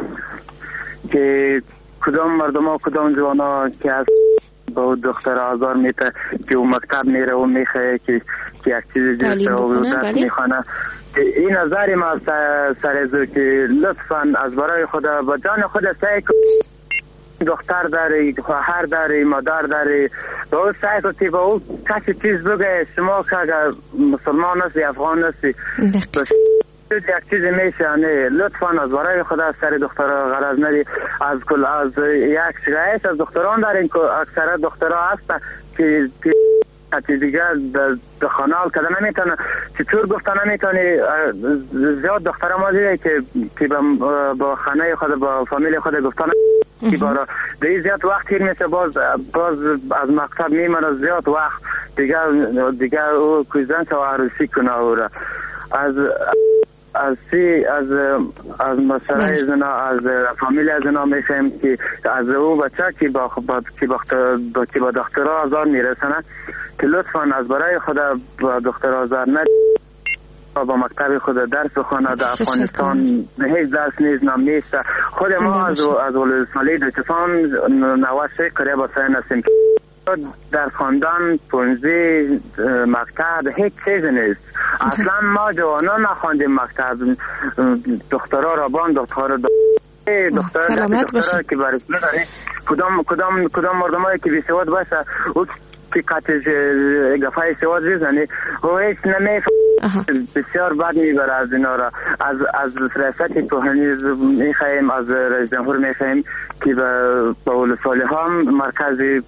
که کدام مردم ها کدام جوان ها که از با دختر آزار میته که او مکتب میره و میخواه که یک چیزی دیسته و درس میخوانه. این نظر ما سر ازو که لطفا از برای خدا با جان خود سعی دختر داری، خواهر داری، مادر داری، با او سعی کنی با او کسی چیز بگه شما که اگر مسلمان هستی افغان هستی یک چیزی میشه. لطفا از برای خدا سر دخترها غرض ندی. از کل از یک شکایت از دختران داریم که اکثر دخترها هستن که که دیگه به خانال کده نمیتونه. چطور گفته نمیتونی؟ زیاد دخترها ما دیده که که با خانه خود با فامیل خود گفتن که برای دیگه زیاد وقت هیر میشه. باز باز از مکتب میمونه زیاد وقت دیگه دیگه او کوزن و عروسی کنه او را. از از سی از از مسئله زنا از فامیل زنا میشیم که از او بچه که با که با که با دختر آزار میرسنه که لطفا از برای خدا با دختر آزار ند با مکتب خود درس بخونه. در افغانستان هیچ درس نیست نم نیست. خود ما از از ولسوالی دوچسان نواسه قریب بسیار هستیم در خاندان پونزی مکتب هیچ چیزی نیست. اصلا ما جوانا نخواندیم مکتب. دخترها را بان دخترها دختر دخترها که برای کدام کدام کدام مردمایی که بی سواد باشه او که قطعش گفای سواد بزنی او هیچ نمیفهم. بسیار بد میبره از اینا را. از از ریاست کهنی میخواهیم از رئیس جمهور میخواهیم که به ولسوالی ها مرکزی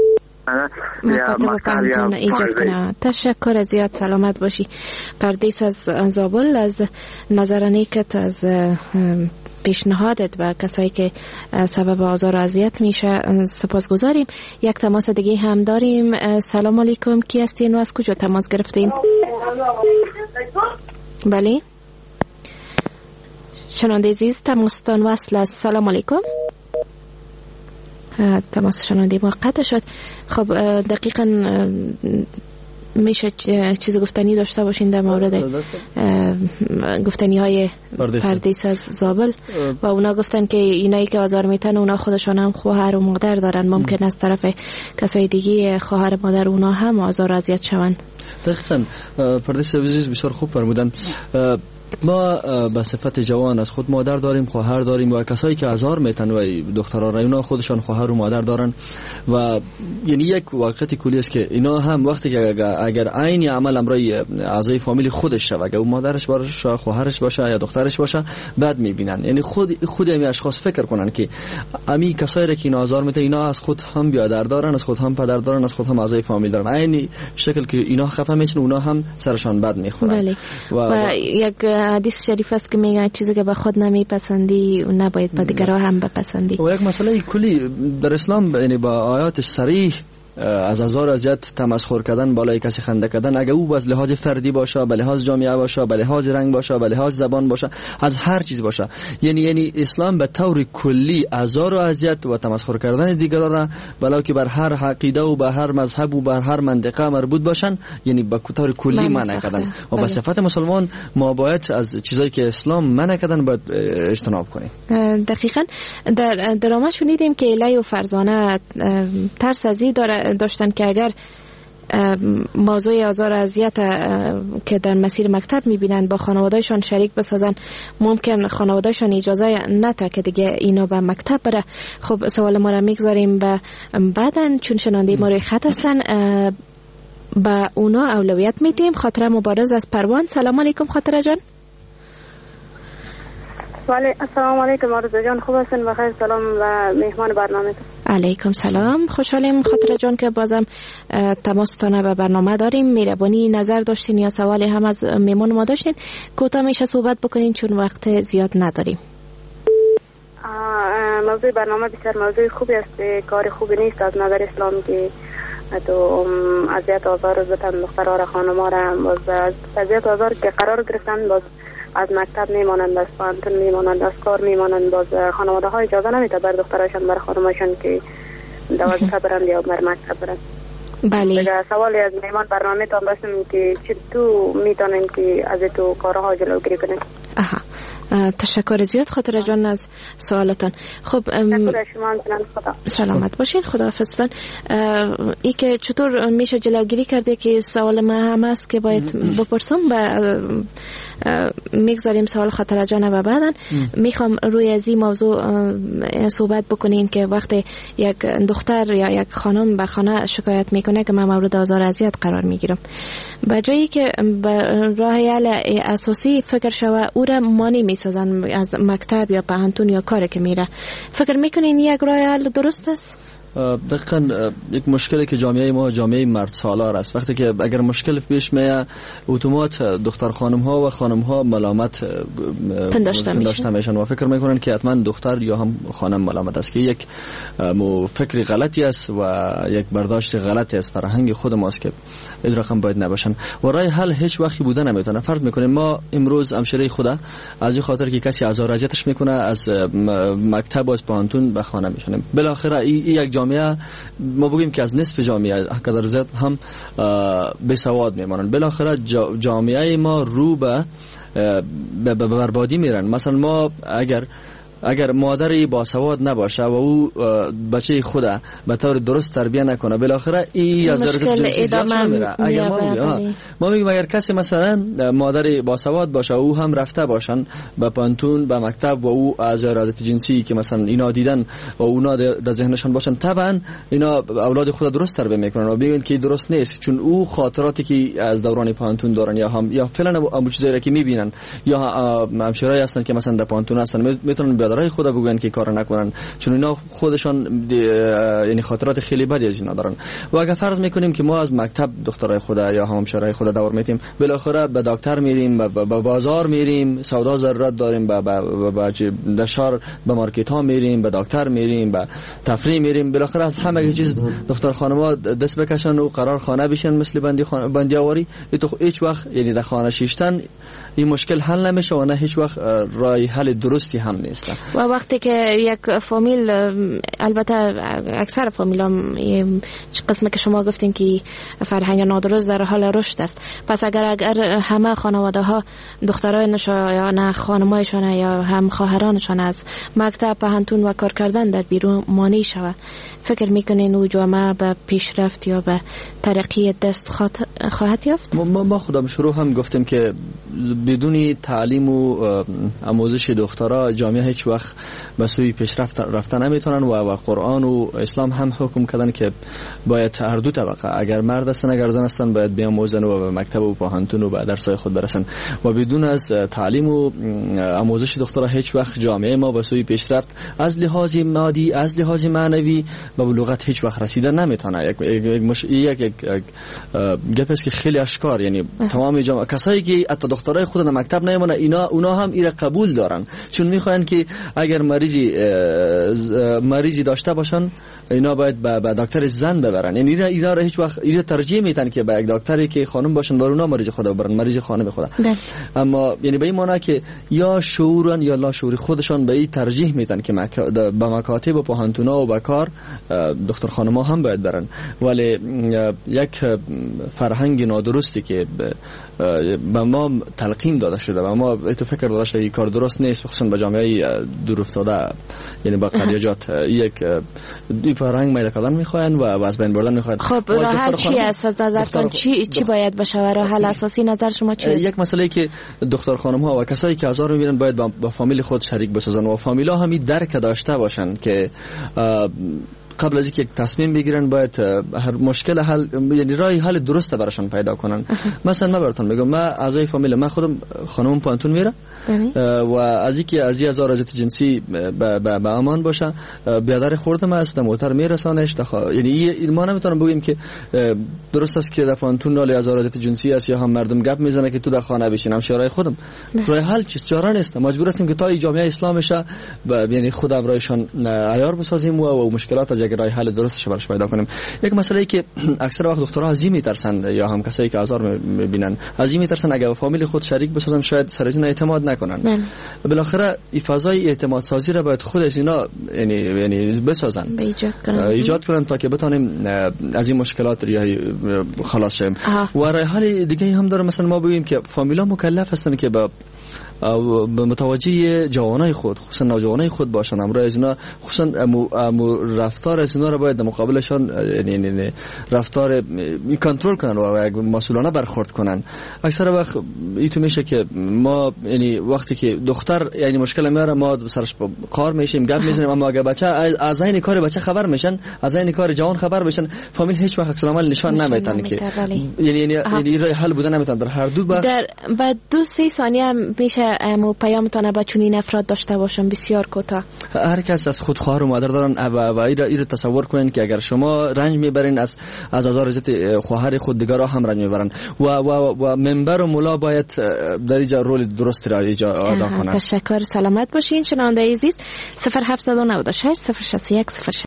مکتب ایجاد کنه. تشکر از زیاد. سلامت باشی. پردیس از زابل از نظر نیکت از پیشنهادت و کسایی که سبب آزار و اذیت میشه سپاسگزاریم. یک تماس دیگه هم داریم. سلام علیکم. کی هستین و از کجا تماس گرفتین؟ بله شنونده عزیز تماستان وصل است. سلام علیکم. تماس شنونده ما قطع شد. خب دقیقاً میشه چیز گفتنی داشته باشین در مورد گفتنی های پردیس از زابل و اونا گفتن که اینایی که آزار میتن اونا خودشان هم خواهر و مادر دارن. ممکن است طرف کسای دیگه خواهر مادر اونا هم آزار و اذیت شون. دقیقاً پردیس عزیز بسیار خوب فرمودن. ما به صفت جوان از خود مادر داریم، خواهر داریم و کسایی که آزار میتن و دخترها را اینا خودشان خواهر و مادر دارن و یعنی یک واقعیت کلی است که اینا هم وقتی که اگر عین عمل امرای اعضای فامیل خودش شه اگر اون مادرش باشه خواهرش باشه یا دخترش باشه بعد میبینن. یعنی خود خود این اشخاص فکر کنن که امی کسایی را که اینا آزار میتن اینا از خود هم بیادر دارن، از خود هم پدر دارن، از خود هم اعضای فامیل دارن. عین شکل که اینا خفه میشن اونا هم سرشان بد میخورن. بله. و, و یک حدیث شریف است که میگه چیزی که به خود نمیپسندی و نباید به دیگران هم بپسندی. و یک مسئله کلی در اسلام یعنی با آیات صریح از آزار و اذیت تمسخر کردن بالای کسی خنده کردن اگه او از لحاظ فردی باشه، به لحاظ جامعه باشه، به لحاظ رنگ باشه، به لحاظ زبان باشه، از هر چیز باشه. یعنی یعنی اسلام به طور کلی آزار و اذیت و تمسخر کردن دیگران را بلکه که بر هر عقیده و به هر مذهب و بر هر منطقه مربوط باشن یعنی به طور کلی منع کردن و به صفت مسلمان ما باید از چیزایی که اسلام منع کردن باید اجتناب کنیم. دقیقاً در درآمد شنیدیم که الی و فرزانه ترس ازی داره داشتن که اگر موضوع آزار و اذیت که در مسیر مکتب میبینن با خانوادهشان شریک بسازن ممکن خانوادهشان اجازه نده که دیگه اینا به مکتب بره. خب سوال ما را میگذاریم و بعدن چون شنونده ما روی خط هستن با اونا اولویت میدیم. خاطره مبارز از پروان. سلام علیکم خاطره جان. ولی السلام علیکم آرزو جان. خوب هستین؟ بخیر. سلام و مهمان برنامه. علیکم سلام. خوشحالیم خاطره جان که بازم تماستانه به برنامه داریم. مهربانی نظر داشتین یا سوالی هم از مهمان ما داشتین کوتاه میشه صحبت بکنین چون وقت زیاد نداریم. موضوع برنامه بسیار موضوع خوبی است. کار خوبی نیست از نظر اسلام که تو اذیت آزار بتن دخترها را خانم‌ها را باز اذیت آزار که قرار گرفتن باز از مکتب میمانند، از پانتون میمانند، از کار میمانند. باز خانواده ها اجازه نمیده بر دخترشان بر خانمشان که در وظیفه برند یا بر مکتب برند. بله. دیگه سوالی از میمان برنامه تان داشتم که چطور میتونیم که از تو کارها جلوگیری کنیم؟ آها. تشکر زیاد خاطر جان از سوالتان. خب سلامت باشین، خداحافظتان. ای که چطور میشه جلوگیری کرده که سوال ما هم است که باید بپرسم و میگذاریم سوال خاطر جان و بعدن میخوام روی از این موضوع صحبت بکنین که وقتی یک دختر یا یک خانم به خانه شکایت میکنه که من مورد آزار و اذیت قرار میگیرم، به جایی که به راه حل اساسی فکر شوه او را مانع میسازن از مکتب یا پانتون یا کاری که میره، فکر میکنین یک راه حل درست است؟ دقیقاً یک مشکلی که جامعه ما جامعه مرد سالار است. وقتی که اگر مشکل پیش میاد اتومات دختر خانم ها و خانم ها ملامت پنداشته میشن و فکر میکنن که حتما دختر یا هم خانم ملامت است، که یک فکر غلطی است و یک برداشت غلطی است فرهنگ خود ماست که این رقم باید نباشن و راه حل هیچ وقتی بوده نمیتونه. فرض میکنیم ما امروز همشیره خدا از این خاطر که کسی آزار اذیتش میکنه از مکتب و از پانتون به خانه میشونه، بالاخره این یک جامعه ما بگیم که از نصف جامعه قدر زیاد هم بی سواد میمانند. بالاخره جامعه ما رو به بربادی میرن. مثلا ما اگر اگر مادری با سواد نباشه و او بچه خود به طور درست تربیت نکنه، بالاخره این از درجه جنسی زیاد شده میره. اگر ما میگیم ما میگیم اگر کسی مثلا مادری با سواد باشه و او هم رفته باشن به پانتون به مکتب و او از رابطه جنسی که مثلا اینا دیدن و اونا در ذهنشان باشن، طبعا اینا اولاد خود درست تربیت میکنن و میگن که درست نیست، چون او خاطراتی که از دوران پانتون دارن یا هم یا فعلا ابو چیزایی که میبینن یا همشرای هستن که مثلا در پانتون هستن میتونن برای خدا بگن که کار نکنن، چون اینا خودشان یعنی خاطرات خیلی بدی از اینا دارن. و اگر فرض میکنیم که ما از مکتب دخترای خدا یا همشرای خدا دور میتیم، بالاخره به دکتر میریم، به بازار میریم، سودا ضرورت داریم، به به شهر به مارکت ها میریم، به دکتر میریم، به تفریح میریم، بالاخره از همه چیز دختر خانم‌ها دست بکشن و قرار خانه بشن مثل بندی خانه بندیاوری، تو هیچ وقت یعنی در خانه شیشتن این مشکل حل نمیشه و نه هیچ وقت راه حل درستی هم نیست. و وقتی که یک فامیل، البته اکثر فامیلا قسمی که شما گفتین که فرهنگ نادرست در حال رشد است، پس اگر اگر همه خانواده ها دخترانشان یا نه خانمایشان یا هم خواهرانشان از مکتب پانتون و کار کردن در بیرون مانع شود، فکر میکنین او جامعه به پیشرفت یا به ترقی دست خواهد یافت؟ ما ما خودم شروع هم گفتیم که بدون تعلیم و آموزش دخترها جامعه هیچ وقت به سوی پیشرفت رفتن نمیتونن و, و قرآن و اسلام هم حکم کردن که باید هر دو طبقه، اگر مرد هستن اگر زن هستن باید بیاموزن و به مکتب و پانتون و به درسای خود برسن و بدون از تعلیم و آموزش دخترها هیچ وقت جامعه ما به سوی پیشرفت از لحاظ مادی از لحاظ معنوی به بلوغت هیچ وقت رسیدن نمیتونه. یک یک مش... یک, یک گپ است که خیلی اشکار، یعنی تمام جامعه کسایی که حتی دخترای خود در مکتب نمیمونه اینا اونا هم ایره قبول دارن، چون میخوان که اگر مریضی مریضی داشته باشن اینا باید به دکتر زن ببرن، یعنی اینا را هیچ وقت اینا ترجیح میدن که به یک دکتری که خانم باشن بر اونا مریض خدا ببرن، مریض خانم خدا. اما یعنی به این معنی که یا شعورن یا لا شعوری خودشان به این ترجیح میدن که به مکاتب و پانتونا و به کار دختر خانم‌ها هم باید برن، ولی یک فرهنگ نادرستی که به ما تلقین داده شده و ما تو فکر داده شده کار درست نیست، خصوصا به جامعه دور افتاده یعنی با قریجات یک این فرهنگ میل کردن میخواین و از بین بردن میخواین. خب راه حل چی است از نظرتون؟ چی چی باید بشه راه حل اساسی نظر شما چیه؟ یک مسئله که دختر خانم ها و کسایی که آزار میبینن باید با فامیل خود شریک بسازن و فامیلا هم درک داشته باشن که قبل از اینکه یک تصمیم بگیرن باید هر مشکل حل یعنی راه حل درست براشون پیدا کنن. مثلا من براتون میگم، من اعضای فامیل من خودم خانم پانتون میره و از اینکه از این هزار اذیت جنسی به امان باشه بیادر خوردم است موتر میرسانش دخوا، یعنی ما نمیتونم بگیم که درست است که در پانتون نال هزار اذیت جنسی است یا هم مردم گپ میزنه که تو در خانه بشینم شورای خودم. راه حل چیست؟ چاره نیست، مجبور هستیم که تا جامعه اسلام شه یعنی خود برایشان عیار بسازیم و مشکلات از یک راه حل درستش براش پیدا کنیم. یک مسئله که اکثر وقت دخترها از این میترسن یا هم کسایی که آزار میبینن از این میترسن اگه با فامیل خود شریک بسازن شاید سر از اینا اعتماد نکنن. بالاخره این فضای اعتماد سازی را باید خود از اینا یعنی یعنی بسازن، ایجاد کنن ایجاد کنن تا که بتونیم از این مشکلات ریاهی خلاص شیم. و راه حل دیگه هم داره، مثلا ما بگیم که فامیلا مکلف هستن که با متوجه جوانای خود خصوصا نوجوانای خود باشن. امروز از اینا خصوصا امو رفتار از اینا رو باید در مقابلشان یعنی رفتار کنترل کنن و مسئولانه برخورد کنن. اکثر وقت ایتو میشه که ما یعنی وقتی که دختر یعنی مشکل میاره ما سرش قار میشیم گپ میزنیم، اما اگه بچه از این کار بچه خبر میشن، از این کار جوان خبر بشن، فامیل هیچ وقت عکس العمل نشان نمیدن که یعنی یعنی یعنی راه حل بودن نمیتونن در هر دو بخش. در بعد دو سه ثانیه میشه مو پیامتان با چنین افراد داشته باشم بسیار کوتاه. هر کس از خود خواهر و مادر دارن و و ایره تصور کنین که اگر شما رنج میبرین از از آزار عزت خواهر خود دیگر هم رنج میبرن و و و منبر و مولا باید در اینجا رول درست را ادا کنن. تشکر، سلامت باشین شنونده عزیز. صفر هفت نه شش صفر شش یک صفر